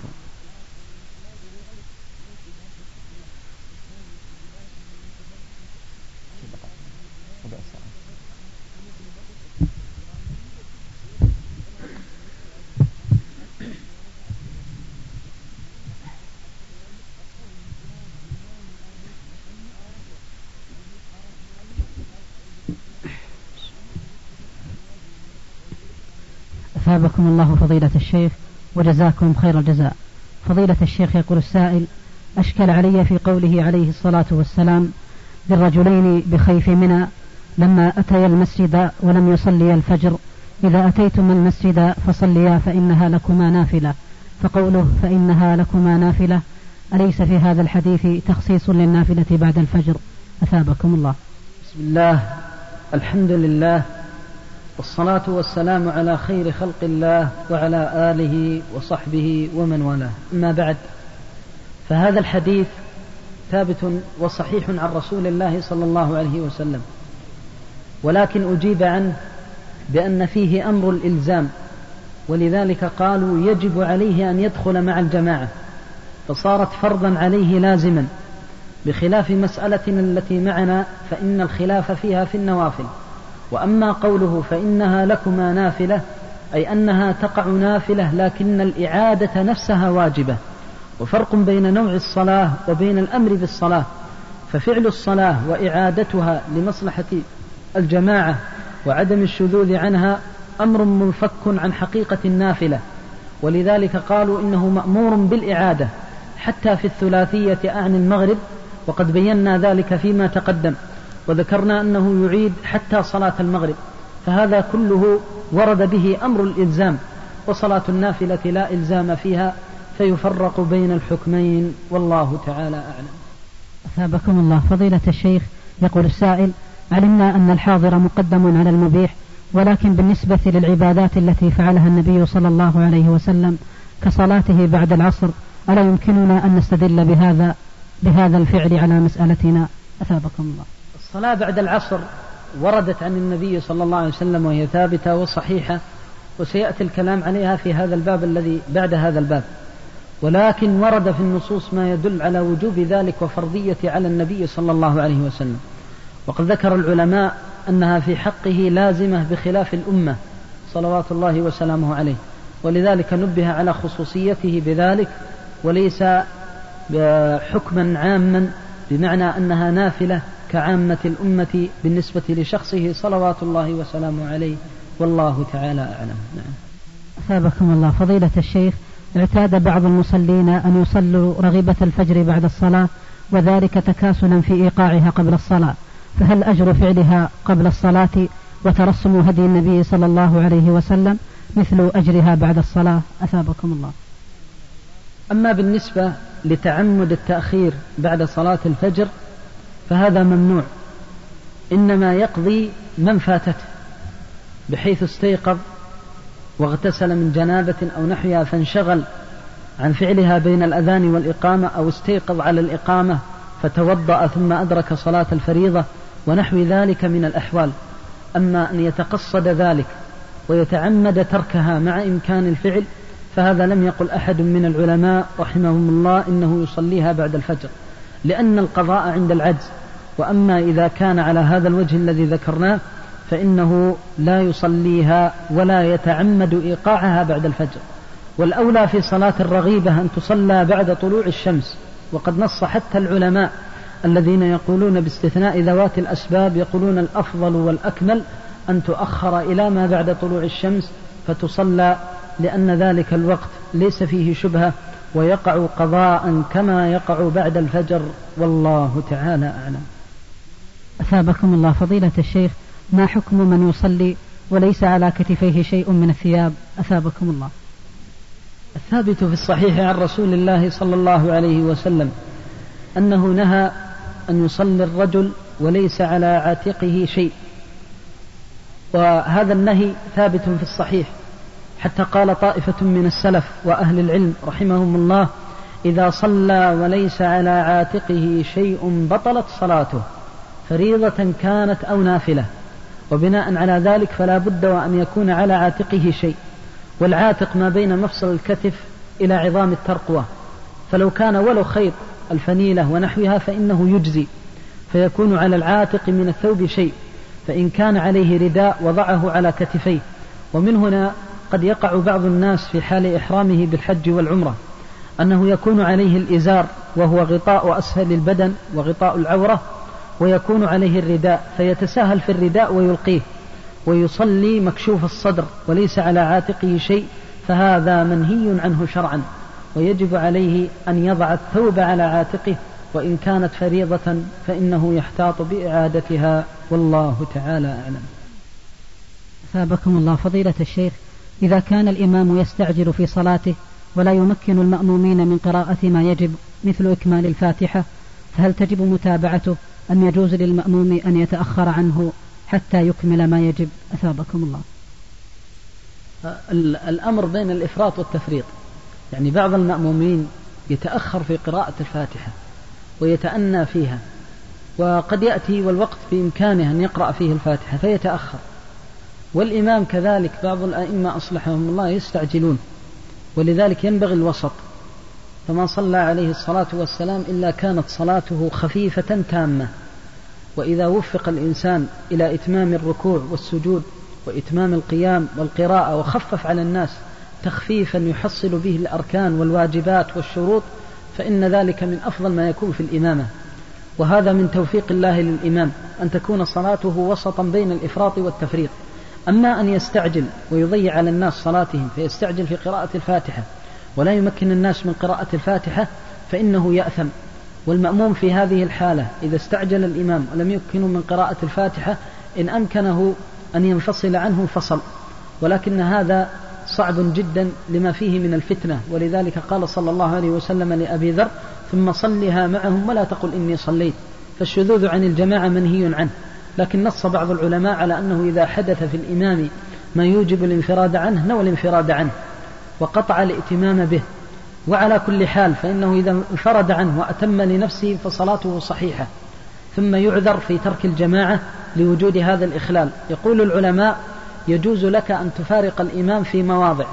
أثابكم الله فضيلة الشيخ وجزاكم خير الجزاء. فضيلة الشيخ يقول السائل: أشكل علي في قوله عليه الصلاة والسلام للرجلين بخيف منى لما أتيا المسجد ولم يصليا الفجر: إذا أتيتم المسجد فصليا فإنها لكما نافلة، فقوله فإنها لكما نافلة أليس في هذا الحديث تخصيص للنافلة بعد الفجر؟ أثابكم الله. بسم الله، الحمد لله، والصلاة والسلام على خير خلق الله وعلى آله وصحبه ومن والاه. أما بعد، فهذا الحديث ثابت وصحيح عن رسول الله صلى الله عليه وسلم، ولكن أجيب عنه بأن فيه أمر الإلزام، ولذلك قالوا يجب عليه أن يدخل مع الجماعة، فصارت فرضا عليه لازما، بخلاف مسألتنا التي معنا فإن الخلاف فيها في النوافل. وأما قوله فإنها لكما نافلة أي أنها تقع نافلة لكن الإعادة نفسها واجبة، وفرق بين نوع الصلاة وبين الأمر بالصلاة، ففعل الصلاة وإعادتها لمصلحة الجماعة وعدم الشذوذ عنها أمر منفك عن حقيقة النافلة، ولذلك قالوا إنه مأمور بالإعادة حتى في الثلاثية أعني المغرب، وقد بينا ذلك فيما تقدم، وذكرنا أنه يعيد حتى صلاة المغرب، فهذا كله ورد به أمر الإلزام، وصلاة النافلة لا إلزام فيها، فيفرق بين الحكمين، والله تعالى أعلم. أثابكم الله. فضيلة الشيخ يقول السائل: علمنا أن الحاضر مقدم على المبيح، ولكن بالنسبة للعبادات التي فعلها النبي صلى الله عليه وسلم كصلاته بعد العصر ألا يمكننا أن نستدل بهذا الفعل على مسألتنا؟ أثابكم الله. الصلاة بعد العصر وردت عن النبي صلى الله عليه وسلم وهي ثابتة وصحيحة، وسيأتي الكلام عليها في هذا الباب الذي بعد هذا الباب، ولكن ورد في النصوص ما يدل على وجوب ذلك وفرضية على النبي صلى الله عليه وسلم. وقد ذكر العلماء أنها في حقه لازمة بخلاف الأمة صلوات الله وسلامه عليه، ولذلك نبه على خصوصيته بذلك، وليس حكما عاما بمعنى أنها نافلة كعامة الأمة بالنسبة لشخصه صلوات الله وسلامه عليه، والله تعالى أعلم. نعم. أثابكم الله فضيلة الشيخ، اعتاد بعض المصلين أن يصلوا رغيبة الفجر بعد الصلاة، وذلك تكاسلا في إيقاعها قبل الصلاة، فهل أجر فعلها قبل الصلاة وترسم هدي النبي صلى الله عليه وسلم مثل أجرها بعد الصلاة؟ أثابكم الله. أما بالنسبة لتعمد التأخير بعد صلاة الفجر فهذا ممنوع، إنما يقضي من فاتته، بحيث استيقظ واغتسل من جنابة أو نحوها فانشغل عن فعلها بين الأذان والإقامة، أو استيقظ على الإقامة فتوضأ ثم أدرك صلاة الفريضة ونحو ذلك من الأحوال. أما أن يتقصد ذلك ويتعمد تركها مع إمكان الفعل فهذا لم يقل أحد من العلماء رحمهم الله إنه يصليها بعد الفجر، لأن القضاء عند العجز. وأما إذا كان على هذا الوجه الذي ذكرناه فإنه لا يصليها ولا يتعمد إيقاعها بعد الفجر. والأولى في صلاة الرغيبة أن تصلى بعد طلوع الشمس، وقد نص حتى العلماء الذين يقولون باستثناء ذوات الأسباب يقولون الأفضل والأكمل أن تؤخر إلى ما بعد طلوع الشمس فتصلى، لأن ذلك الوقت ليس فيه شبهة ويقع قضاء كما يقع بعد الفجر، والله تعالى أعلم. أثابكم الله فضيلة الشيخ، ما حكم من يصلي وليس على كتفيه شيء من الثياب؟ أثابكم الله. الثابت في الصحيح عن رسول الله صلى الله عليه وسلم أنه نهى أن يصلي الرجل وليس على عاتقه شيء، وهذا النهي ثابت في الصحيح، حتى قال طائفة من السلف وأهل العلم رحمهم الله: إذا صلى وليس على عاتقه شيء بطلت صلاته، فريضة كانت أو نافلة. وبناء على ذلك فلا بد وأن يكون على عاتقه شيء، والعاتق ما بين مفصل الكتف إلى عظام الترقوة، فلو كان ولو خيط الفنيلة ونحوها فإنه يجزي، فيكون على العاتق من الثوب شيء. فإن كان عليه رداء وضعه على كتفيه. ومن هنا قد يقع بعض الناس في حال إحرامه بالحج والعمرة أنه يكون عليه الإزار وهو غطاء أسفل البدن وغطاء العورة، ويكون عليه الرداء فيتساهل في الرداء ويلقيه ويصلي مكشوف الصدر وليس على عاتقه شيء، فهذا منهي عنه شرعا، ويجب عليه أن يضع الثوب على عاتقه، وإن كانت فريضة فإنه يحتاط بإعادتها، والله تعالى أعلم. أثابكم الله فضيلة الشيخ، إذا كان الإمام يستعجل في صلاته ولا يمكن المأمومين من قراءة ما يجب مثل إكمال الفاتحة، فهل تجب متابعته أم يجوز للمأموم أن يتأخر عنه حتى يكمل ما يجب؟ أثابكم الله. الأمر بين الإفراط والتفريط، يعني بعض المأمومين يتأخر في قراءة الفاتحة ويتأنى فيها، وقد يأتي والوقت بإمكانه أن يقرأ فيه الفاتحة فيتأخر، والإمام كذلك بعض الأئمة أصلحهم الله يستعجلون، ولذلك ينبغي الوسط. فما صلى عليه الصلاة والسلام إلا كانت صلاته خفيفة تامة. وإذا وفق الإنسان إلى إتمام الركوع والسجود وإتمام القيام والقراءة وخفف على الناس تخفيفا يحصل به الأركان والواجبات والشروط، فإن ذلك من أفضل ما يكون في الإمامة. وهذا من توفيق الله للإمام أن تكون صلاته وسطا بين الإفراط والتفريط. أما أن يستعجل ويضيع على الناس صلاتهم فيستعجل في قراءة الفاتحة ولا يمكن الناس من قراءة الفاتحة فإنه يأثم. والمأموم في هذه الحالة إذا استعجل الإمام ولم يمكنه من قراءة الفاتحة إن أمكنه أن ينفصل عنه فصل، ولكن هذا صعب جدا لما فيه من الفتنة. ولذلك قال صلى الله عليه وسلم لأبي ذر: ثم صلها معهم ولا تقل إني صليت. فالشذوذ عن الجماعة منهي عنه، لكن نص بعض العلماء على أنه إذا حدث في الإمام ما يوجب الانفراد عنه نوى الانفراد عنه وقطع الائتمام به. وعلى كل حال فإنه إذا انفرد عنه وأتم لنفسه فصلاته صحيحة، ثم يعذر في ترك الجماعة لوجود هذا الإخلال. يقول العلماء: يجوز لك أن تفارق الإمام في مواضع،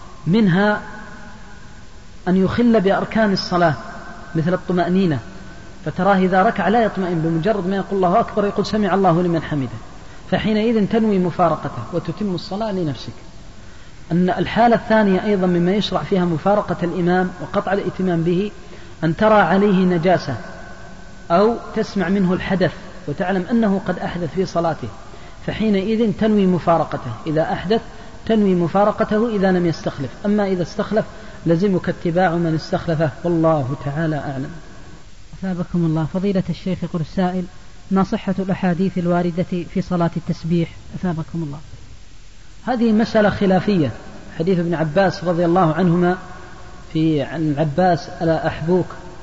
منها أن يخل بأركان الصلاة مثل الطمأنينة، فتراه إذا ركع لا يطمئن، بمجرد ما يقول الله أكبر يقول سمع الله لمن حمده، فحينئذ تنوي مفارقته وتتم الصلاة لنفسك. أن الحالة الثانية أيضا مما يشرع فيها مفارقة الإمام وقطع الائتمام به أن ترى عليه نجاسة أو تسمع منه الحدث وتعلم أنه قد أحدث في صلاته، فحينئذ تنوي مفارقته. إذا أحدث تنوي مفارقته إذا لم يستخلف، أما إذا استخلف لزمك اتباع من استخلفه، والله تعالى أعلم. أثابكم الله. فضيلة الشيخ يقول السائل: ما صحة الأحاديث الواردة في صلاة التسبيح؟ أثابكم الله. هذه مسألة خلافية. حديث ابن عباس رضي الله عنهما في عن عباس ألا أحبوك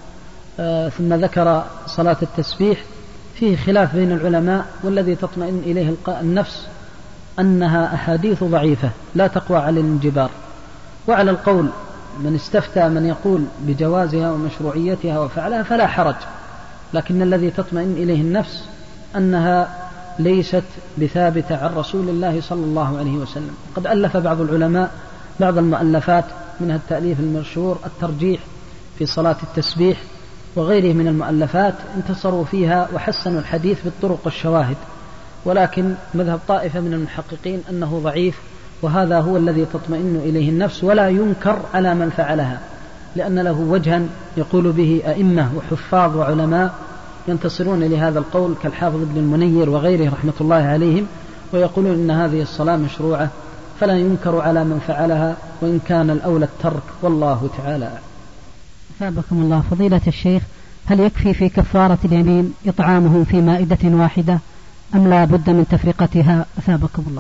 ثم ذكر صلاة التسبيح فيه خلاف بين العلماء، والذي تطمئن إليه النفس أنها أحاديث ضعيفة لا تقوى على الانجبار. وعلى القول من استفتى من يقول بجوازها ومشروعيتها وفعلها فلا حرج، لكن الذي تطمئن إليه النفس أنها ليست بثابتة عن رسول الله صلى الله عليه وسلم. قد ألف بعض العلماء بعض المؤلفات، منها التأليف المشهور الترجيح في صلاة التسبيح وغيره من المؤلفات، انتصروا فيها وحسنوا الحديث بالطرق والشواهد، ولكن مذهب طائفة من المحققين أنه ضعيف، وهذا هو الذي تطمئن إليه النفس ولا ينكر على من فعلها، لأن له وجها يقول به أئمة وحفاظ وعلماء ينتصرون لهذا القول كالحافظ ابن المنير وغيره رحمة الله عليهم، ويقولون إن هذه الصلاة مشروعة فلا ينكر على من فعلها، وإن كان الأولى الترك، والله تعالى. أثابكم الله. فضيلة الشيخ: هل يكفي في كفارة اليمين إطعامهم في مائدة واحدة أم لا بد من تفرقتها؟ أثابكم الله.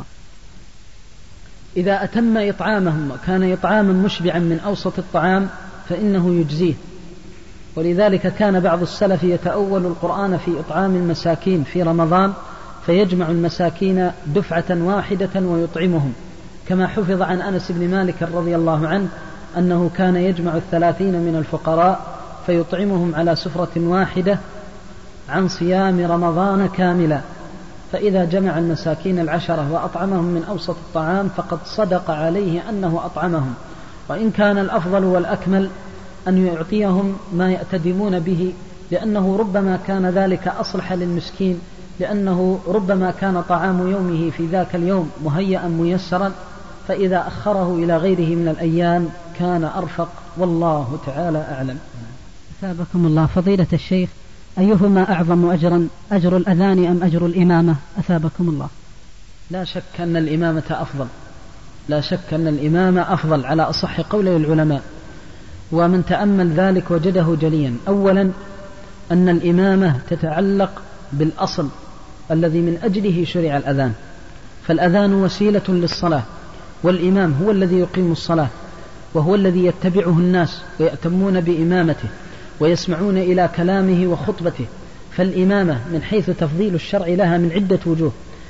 إذا أتم إطعامهم وكان إطعاما مشبعا من أوسط الطعام فإنه يجزيه، ولذلك كان بعض السلف يتأول القرآن في إطعام المساكين في رمضان، فيجمع المساكين دفعة واحدة ويطعمهم، كما حفظ عن أنس بن مالك رضي الله عنه أنه كان يجمع 30 من الفقراء فيطعمهم على سفرة واحدة عن صيام رمضان كاملا، فإذا جمع المساكين 10 وأطعمهم من أوسط الطعام فقد صدق عليه أنه أطعمهم. وإن كان الأفضل والأكمل أن يعطيهم ما يأتدمون به، لأنه ربما كان ذلك أصلح للمسكين، لأنه ربما كان طعام يومه في ذاك اليوم مهيئا ميسرا، فإذا أخره إلى غيره من الأيام كان أرفق، والله تعالى أعلم. أثابكم الله. فضيلة الشيخ: أيهما أعظم أجرا، أجر الأذان أم أجر الإمامة؟ أثابكم الله. لا شك أن الإمامة أفضل، لا شك أن الإمامة أفضل على أصح قول العلماء، ومن تأمل ذلك وجده جليا. أولا أن الإمامة تتعلق بالأصل الذي من أجله شرع الأذان، فالأذان وسيلة للصلاة، والإمام هو الذي يقيم الصلاة، وهو الذي يتبعه الناس ويأتمون بإمامته ويسمعون إلى كلامه وخطبته. فالإمامة من حيث تفضيل الشرع لها من عدة وجوه.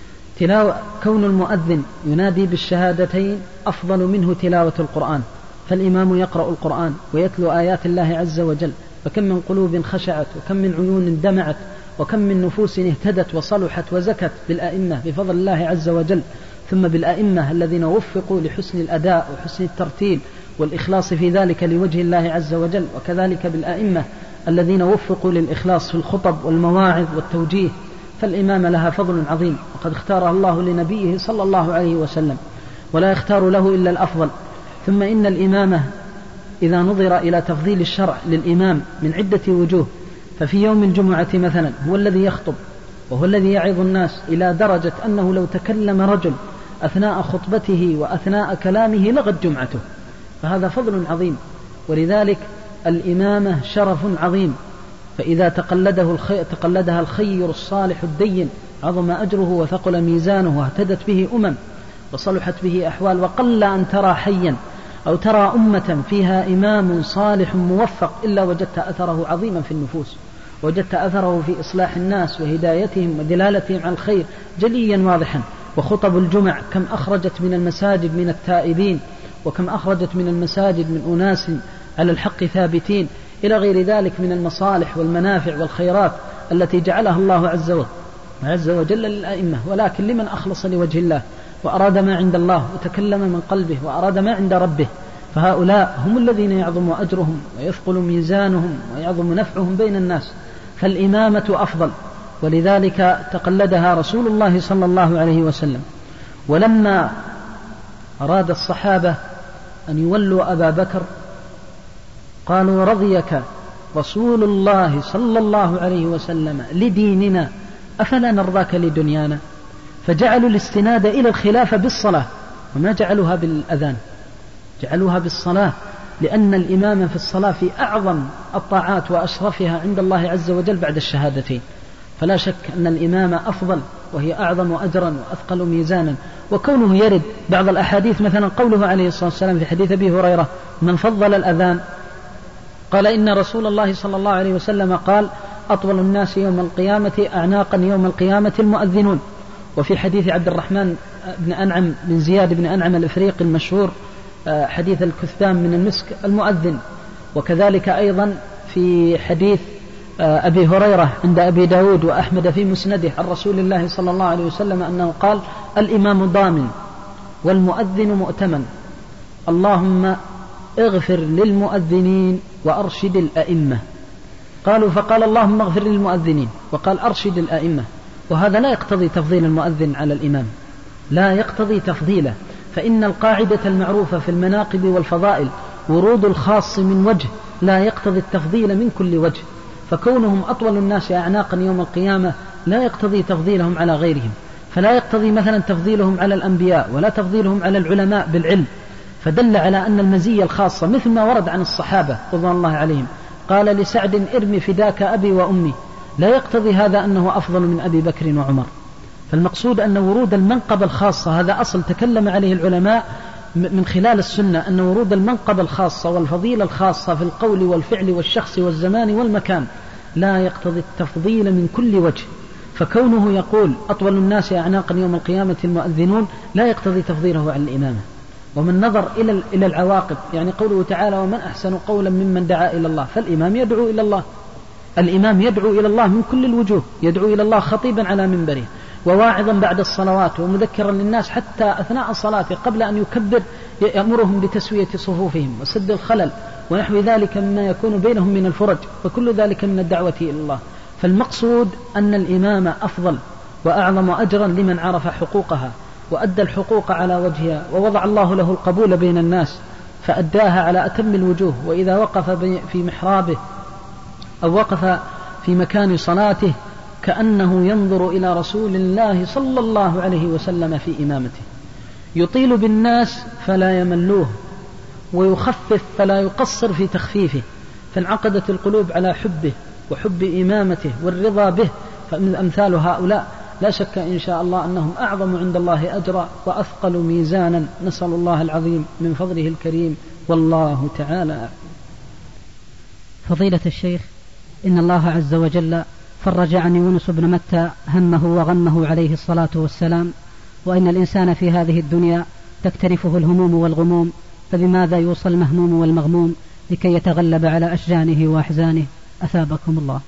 كون المؤذن ينادي بالشهادتين أفضل منه تلاوة القرآن، فالإمام يقرأ القرآن ويتلو آيات الله عز وجل، فكم من قلوب خشعت، وكم من عيون دمعت، وكم من نفوس اهتدت وصلحت وزكت بالأئمة بفضل الله عز وجل، ثم بالأئمة الذين وفقوا لحسن الأداء وحسن الترتيل والإخلاص في ذلك لوجه الله عز وجل، وكذلك بالأئمة الذين وفقوا للإخلاص في الخطب والمواعظ والتوجيه. فالإمامة لها فضل عظيم، وقد اختارها الله لنبيه صلى الله عليه وسلم، ولا يختار له إلا الأفضل. ثم إن الإمامة إذا نظر إلى تفضيل الشرع للإمام من عدة وجوه، ففي يوم الجمعة مثلا هو الذي يخطب وهو الذي يعظ الناس، إلى درجة أنه لو تكلم رجل أثناء خطبته وأثناء كلامه لغت جمعته، فهذا فضل عظيم. ولذلك الإمامة شرف عظيم، فإذا تقلدها الخير الصالح الدين عظم أجره وثقل ميزانه واهتدت به وصلحت به أحوال. وقل أن ترى حيا أو ترى أمة فيها إمام صالح موفق إلا وجدت أثره عظيما في النفوس، وجدت أثره في إصلاح الناس وهدايتهم ودلالتهم على الخير جليا واضحا. وخطب الجمع كم أخرجت من المساجد من التائبين، وكم أخرجت من المساجد من أناس على الحق ثابتين، إلى غير ذلك من المصالح والمنافع والخيرات التي جعلها الله عز وجل للأئمة. ولكن لمن أخلص لوجه الله وأراد ما عند الله وتكلم من قلبه وأراد ما عند ربه، فهؤلاء هم الذين يعظم أجرهم ويثقل ميزانهم ويعظم نفعهم بين الناس. فالإمامة أفضل، ولذلك تقلدها رسول الله صلى الله عليه وسلم. ولما أراد الصحابة أن يولوا أبا بكر قالوا رضيك رسول الله صلى الله عليه وسلم لديننا أفلا نرضاك لدنيانا، فجعلوا الاستناد إلى الخلافة بالصلاة، وما جعلوها بالأذان، جعلوها بالصلاة، لأن الإمام في الصلاة في أعظم الطاعات وأشرفها عند الله عز وجل بعد الشهادتين، فلا شك أن الإمامة أفضل وهي أعظم أجرا وأثقل ميزانا. وكونه يرد بعض الأحاديث مثلا قوله عليه الصلاة والسلام في حديث أبي هريرة من فضل الأذان قال إن رسول الله صلى الله عليه وسلم قال أطول الناس يوم القيامة أعناقا يوم القيامة المؤذنون. وفي حديث عبد الرحمن بن أنعم بن زياد بن أنعم الإفريقي المشهور حديث الكثام من المسك المؤذن. وكذلك أيضا في حديث أبي هريرة عند أبي داود وأحمد في مسنده عن رسول الله صلى الله عليه وسلم أنه قال الإمام ضامن والمؤذن مؤتمن، اللهم اغفر للمؤذنين وأرشد الأئمة. قالوا فقال اللهم اغفر للمؤذنين وقال أرشد الأئمة، وهذا لا يقتضي تفضيل المؤذن على الإمام، لا يقتضي تفضيله، فإن القاعدة المعروفة في المناقب والفضائل ورود الخاص من وجه لا يقتضي التفضيل من كل وجه، فكونهم أطول الناس أعناقا يوم القيامة لا يقتضي تفضيلهم على غيرهم، فلا يقتضي مثلا تفضيلهم على الأنبياء ولا تفضيلهم على العلماء بالعلم، فدل على أن المزية الخاصة مثل ما ورد عن الصحابة رضوان الله عليهم قال لسعد ارمي فداك أبي وأمي، لا يقتضي هذا أنه أفضل من أبي بكر وعمر. فالمقصود أن ورود المنقبة الخاصة هذا أصل تكلم عليه العلماء من خلال السنة، أن ورود المنقبة الخاصة والفضيلة الخاصة في القول والفعل والشخص والزمان والمكان لا يقتضي التفضيل من كل وجه، فكونه يقول أطول الناس أعناقا يوم القيامة المؤذنون لا يقتضي تفضيله عن الإمامة. ومن نظر إلى العواقب، يعني قوله تعالى ومن أحسن قولا ممن دعا إلى الله، فالإمام يدعو إلى الله، الإمام يدعو إلى الله من كل الوجوه، يدعو إلى الله خطيبا على منبره وواعظا بعد الصلوات ومذكرا للناس حتى أثناء الصلاة قبل أن يكبر يأمرهم بتسوية صفوفهم وسد الخلل ونحو ذلك مما يكون بينهم من الفرج، وكل ذلك من الدعوة إلى الله. فالمقصود أن الإمام أفضل وأعظم أجرا لمن عرف حقوقها وأدى الحقوق على وجهها، ووضع الله له القبول بين الناس فأداها على أتم الوجوه. وإذا وقف في محرابه أو وقف في مكان صلاته كأنه ينظر إلى رسول الله صلى الله عليه وسلم في إمامته، يطيل بالناس فلا يملوه ويخفف فلا يقصر في تخفيفه، فانعقدت القلوب على حبه وحب إمامته والرضا به. فمن أمثال هؤلاء لا شك إن شاء الله أنهم أعظم عند الله أجرا وأثقل ميزانا، نسأل الله العظيم من فضله الكريم، والله تعالى. فضيلة الشيخ، إن الله عز وجل فرج عن يونس بن متى همه وغمه عليه الصلاة والسلام، وإن الإنسان في هذه الدنيا تكتنفه الهموم والغموم، فبماذا يوصى المهموم والمغموم لكي يتغلب على أشجانه وأحزانه؟ أثابكم الله.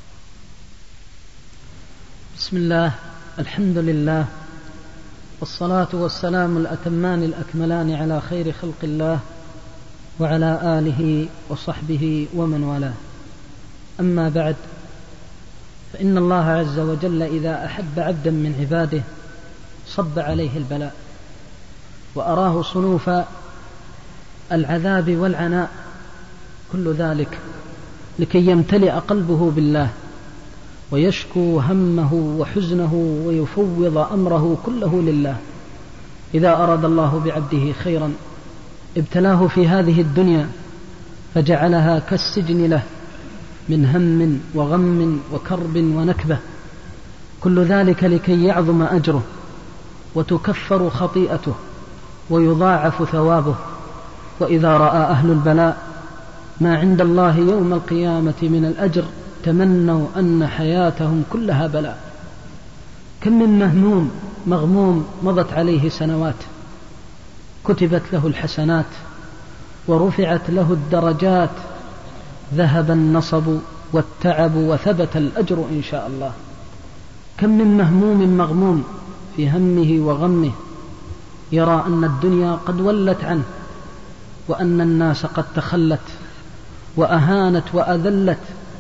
بسم الله، الحمد لله، والصلاة والسلام الأتمان الأكملان على خير خلق الله وعلى آله وصحبه ومن والاه. أما بعد، فإن الله عز وجل إذا أحب عبدا من عباده صب عليه البلاء وأراه صنوف العذاب والعناء، كل ذلك لكي يمتلئ قلبه بالله ويشكو همه وحزنه ويفوض أمره كله لله. إذا أراد الله بعبده خيرا ابتلاه في هذه الدنيا فجعلها كالسجن له من هم وغم وكرب ونكبة، كل ذلك لكي يعظم أجره وتكفر خطيئته ويضاعف ثوابه. وإذا رأى أهل البلاء ما عند الله يوم القيامة من الأجر تمنوا أن حياتهم كلها بلاء. كم من مهموم مغموم مضت عليه سنوات كتبت له الحسنات ورفعت له الدرجات، ذهب النصب والتعب وثبت الأجر إن شاء الله. كم من مهموم مغموم في همه وغمه يرى أن الدنيا قد ولت عنه وأن الناس قد تخلت وأهانت وأذلت،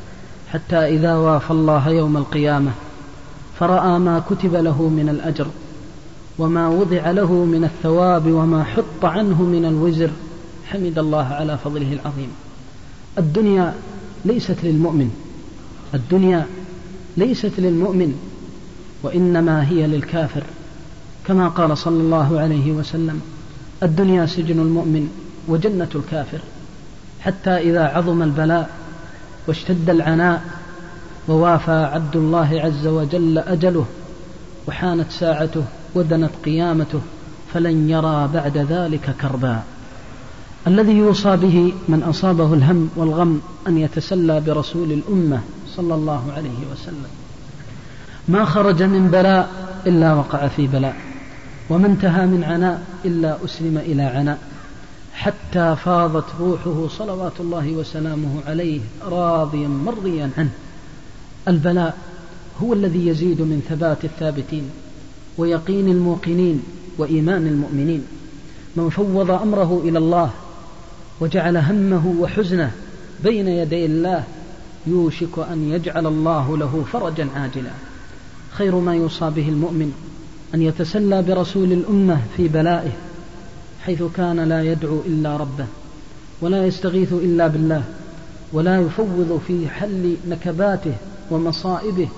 حتى إذا وافى الله يوم القيامة فرأى ما كتب له من الأجر وما وضع له من الثواب وما حط عنه من الوزر حمد الله على فضله العظيم. الدنيا ليست للمؤمن، الدنيا ليست للمؤمن وإنما هي للكافر، كما قال صلى الله عليه وسلم: الدنيا سجن المؤمن وجنة الكافر. حتى إذا عظم البلاء واشتد العناء ووافى عبد الله عز وجل أجله وحانت ساعته ودنت قيامته فلن يرى بعد ذلك كربا. الذي يوصى به من أصابه الهم والغم أن يتسلى برسول الأمة صلى الله عليه وسلم. ما خرج من بلاء إلا وقع في بلاء، وما انتهى من عناء إلا أسلم إلى عناء، حتى فاضت روحه صلوات الله وسلامه عليه راضيا مرضيا عنه. البلاء هو الذي يزيد من ثبات الثابتين ويقين الموقنين وإيمان المؤمنين. من فوض أمره إلى الله وجعل همه وحزنه بين يدي الله يوشك أن يجعل الله له فرجا عاجلا. خير ما يوصى به المؤمن أن يتسلى برسول الأمة في بلائه، حيث كان لا يدعو إلا ربه ولا يستغيث إلا بالله ولا يفوض في حل نكباته ومصائبه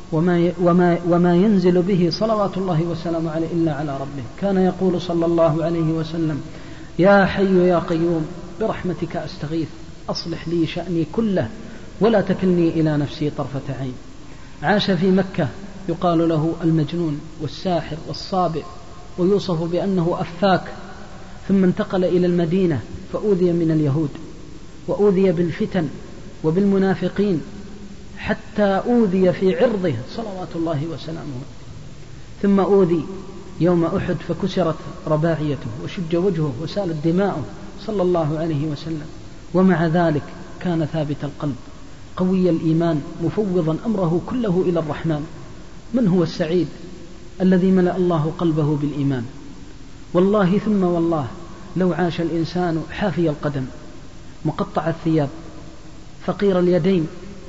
وما ينزل به صلوات الله وسلامه عليه إلا على ربه. كان يقول صلى الله عليه وسلم: يا حي يا قيوم برحمتك أستغيث أصلح لي شأني كله ولا تكلني إلى نفسي طرفة عين. عاش في مكة يقال له المجنون والساحر والصابئ ويوصف بأنه أفاك، ثم انتقل إلى المدينة فأوذي من اليهود وأوذي بالفتن وبالمنافقين حتى أوذي في عرضه صلوات الله وسلامه، ثم أوذي يوم أحد فكسرت رباعيته وشج وجهه وسالت دماؤه صلى الله عليه وسلم، ومع ذلك كان ثابت القلب قوي الإيمان مفوضا أمره كله إلى الرحمن. من هو السعيد الذي ملأ الله قلبه بالإيمان؟ والله ثم والله لو عاش الإنسان حافي القدم مقطع الثياب فقير اليدين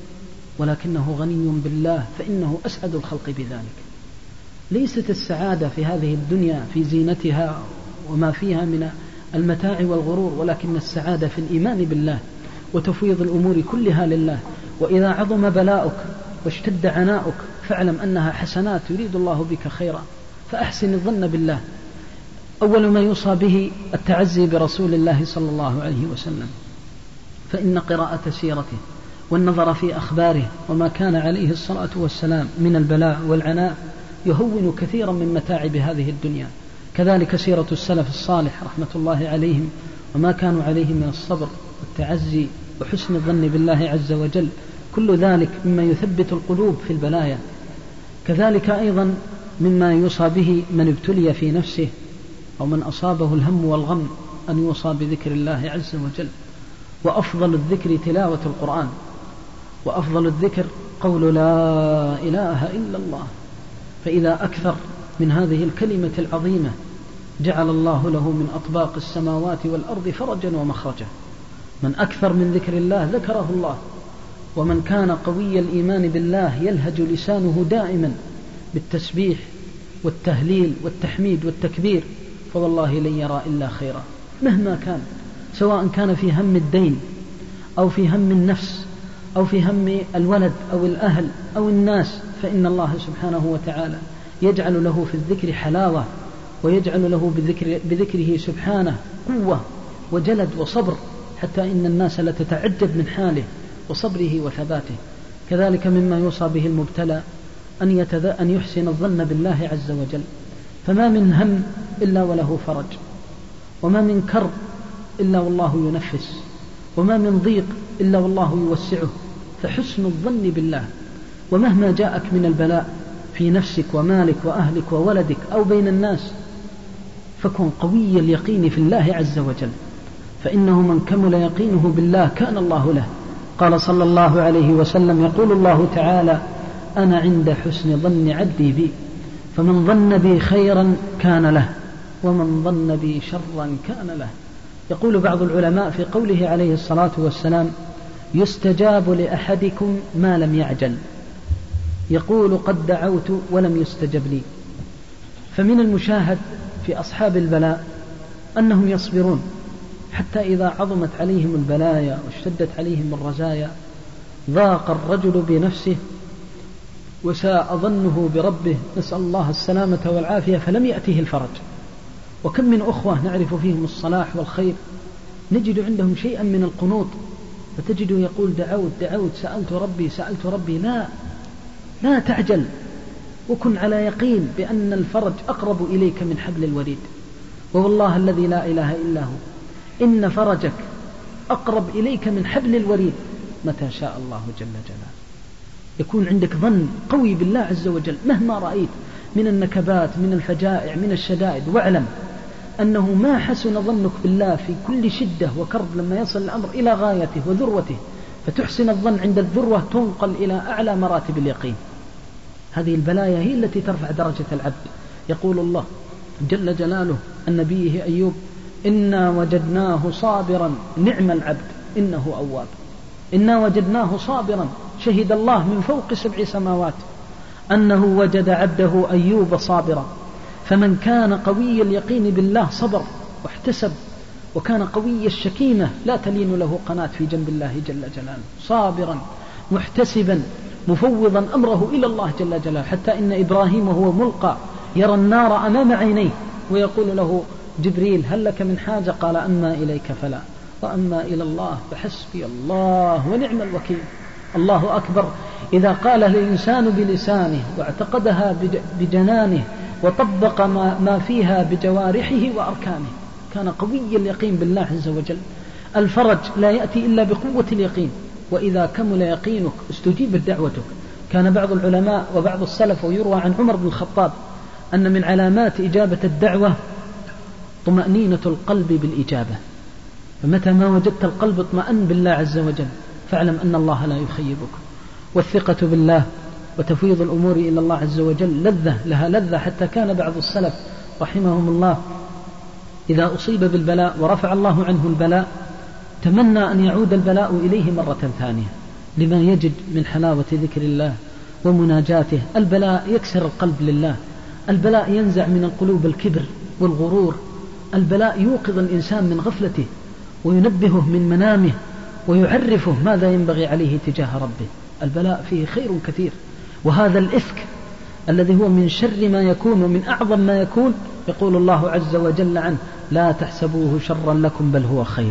ولكنه غني بالله فإنه أسعد الخلق بذلك. ليست السعادة في هذه الدنيا في زينتها وما فيها من المتاع والغرور، ولكن السعادة في الإيمان بالله وتفويض الأمور كلها لله. وإذا عظم بلاؤك واشتد عناؤك فاعلم أنها حسنات يريد الله بك خيرا، فأحسن الظن بالله. أول ما يوصى به التعزي برسول الله صلى الله عليه وسلم، فإن قراءة سيرته والنظر في أخباره وما كان عليه الصلاة والسلام من البلاء والعناء يهون كثيرا من متاعب هذه الدنيا. كذلك سيرة السلف الصالح رحمة الله عليهم وما كانوا عليه من الصبر والتعزي وحسن الظن بالله عز وجل، كل ذلك مما يثبت القلوب في البلايا. كذلك أيضا مما يوصى به من ابتلي في نفسه أو من أصابه الهم والغم أن يوصى بذكر الله عز وجل. وأفضل الذكر تلاوة القرآن، وأفضل الذكر قول لا إله إلا الله، فإذا أكثر من هذه الكلمة العظيمة جعل الله له من أطباق السماوات والأرض فرجا ومخرجا. من أكثر من ذكر الله ذكره الله، ومن كان قوي الإيمان بالله يلهج لسانه دائما بالتسبيح والتهليل والتحميد والتكبير فوالله لن يرى إلا خيرا مهما كان، سواء كان في هم الدين أو في هم النفس أو في هم الولد أو الأهل أو الناس، فإن الله سبحانه وتعالى يجعل له في الذكر حلاوة، ويجعل له بذكره سبحانه قوة وجلد وصبر، حتى إن الناس لتتعجب من حاله وصبره وثباته. كذلك مما يوصى به المبتلى أن يحسن الظن بالله عز وجل، فما من هم إلا وله فرج، وما من كرب إلا والله ينفس، وما من ضيق إلا والله يوسعه. فحسن الظن بالله، ومهما جاءك من البلاء في نفسك ومالك وأهلك وولدك أو بين الناس فكن قوي اليقين في الله عز وجل، فإنه من كمل يقينه بالله كان الله له. قال صلى الله عليه وسلم: يقول الله تعالى: أنا عند حسن ظن عبدي بي، فمن ظن بي خيرا كان له ومن ظن بي شرا كان له. يقول بعض العلماء في قوله عليه الصلاة والسلام: يستجاب لأحدكم ما لم يعجل، يقول قد دعوت ولم يستجب لي. فمن المشاهد في أصحاب البلاء أنهم يصبرون حتى إذا عظمت عليهم البلايا واشتدت عليهم الرزايا ضاق الرجل بنفسه وساء ظنه بربه، نسأل الله السلامة والعافية، فلم يأته الفرج. وكم من أخوة نعرف فيهم الصلاح والخير نجد عندهم شيئا من القنوط، فتجد يقول دعوت سألت ربي. لا تعجل، وكن على يقين بأن الفرج أقرب إليك من حبل الوريد، والله الذي لا إله إلا هو إن فرجك أقرب إليك من حبل الوريد متى شاء الله جل جلاله. يكون عندك ظن قوي بالله عز وجل مهما رأيت من النكبات، من الفجائع، من الشدائد، واعلم أنه ما حسن ظنك بالله في كل شدة وكرب لما يصل الأمر إلى غايته وذروته، فتحسن الظن عند الذروة تنقل إلى أعلى مراتب اليقين. هذه البلايا هي التي ترفع درجة العبد. يقول الله جل جلاله عن نبيه أيوب: إنا وجدناه صابرا نعم العبد إنه أواب. إنا وجدناه صابرا، شهد الله من فوق 7 سماوات أنه وجد عبده أيوب صابرا. فمن كان قوي اليقين بالله صبر واحتسب، وكان قوي الشكيمة لا تلين له قناة في جنب الله جل جلاله، صابرا محتسبا مفوضا أمره إلى الله جل جلاله، حتى إن إبراهيم وهو ملقى يرى النار أمام عينيه ويقول له جبريل هل لك من حاجة؟ قال أما إليك فلا، وأما إلى الله فحسبي الله ونعم الوكيل. الله أكبر إذا قال الإنسان بلسانه واعتقدها بجنانه وطبق ما فيها بجوارحه وأركانه، كان قوي اليقين بالله عز وجل. الفرج لا يأتي إلا بقوة اليقين، وإذا كمل يقينك استجيبت دعوتك. كان بعض العلماء وبعض السلف، ويروى عن عمر بن الخطاب أن من علامات إجابة الدعوة طمأنينة القلب بالإجابة، فمتى ما وجدت القلب اطمأن بالله عز وجل فاعلم أن الله لا يخيبك. والثقة بالله وتفويض الأمور إلى الله عز وجل لها لذة، حتى كان بعض السلف رحمهم الله إذا أصيب بالبلاء ورفع الله عنه البلاء تمنى أن يعود البلاء إليه مرة ثانية، لما يجد من حلاوة ذكر الله ومناجاته. البلاء يكسر القلب لله، البلاء ينزع من القلوب الكبر والغرور، البلاء يوقظ الإنسان من غفلته وينبهه من منامه ويعرفه ماذا ينبغي عليه تجاه ربه. البلاء فيه خير كثير. وهذا الإفك الذي هو من شر ما يكون ومن أعظم ما يكون، يقول الله عز وجل عنه: لا تحسبوه شرا لكم بل هو خير.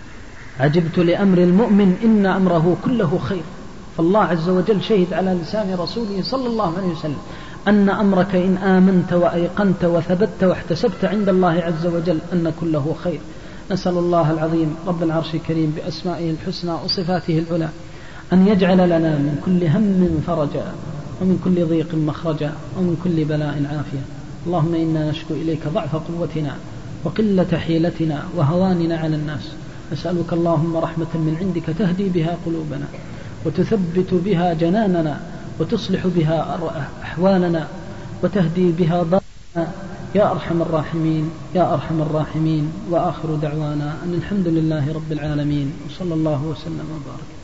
عجبت لأمر المؤمن إن أمره كله خير. فالله عز وجل شهد على لسان رسوله صلى الله عليه وسلم أن أمرك إن آمنت وأيقنت وثبت واحتسبت عند الله عز وجل أن كله خير. نسأل الله العظيم رب العرش الكريم بأسمائه الحسنى وصفاته العلى أن يجعل لنا من كل هم فرجا، ومن كل ضيق مخرجا، ومن كل بلاء عافية. اللهم إنا نشكو إليك ضعف قوتنا وقلة حيلتنا وهواننا على الناس. نسألك اللهم رحمة من عندك تهدي بها قلوبنا وتثبت بها جناننا وتصلح بها أحوالنا وتهدي بها ضالنا يا أرحم الراحمين يا أرحم الراحمين. وآخر دعوانا أن الحمد لله رب العالمين، وصلى الله وسلم وبارك.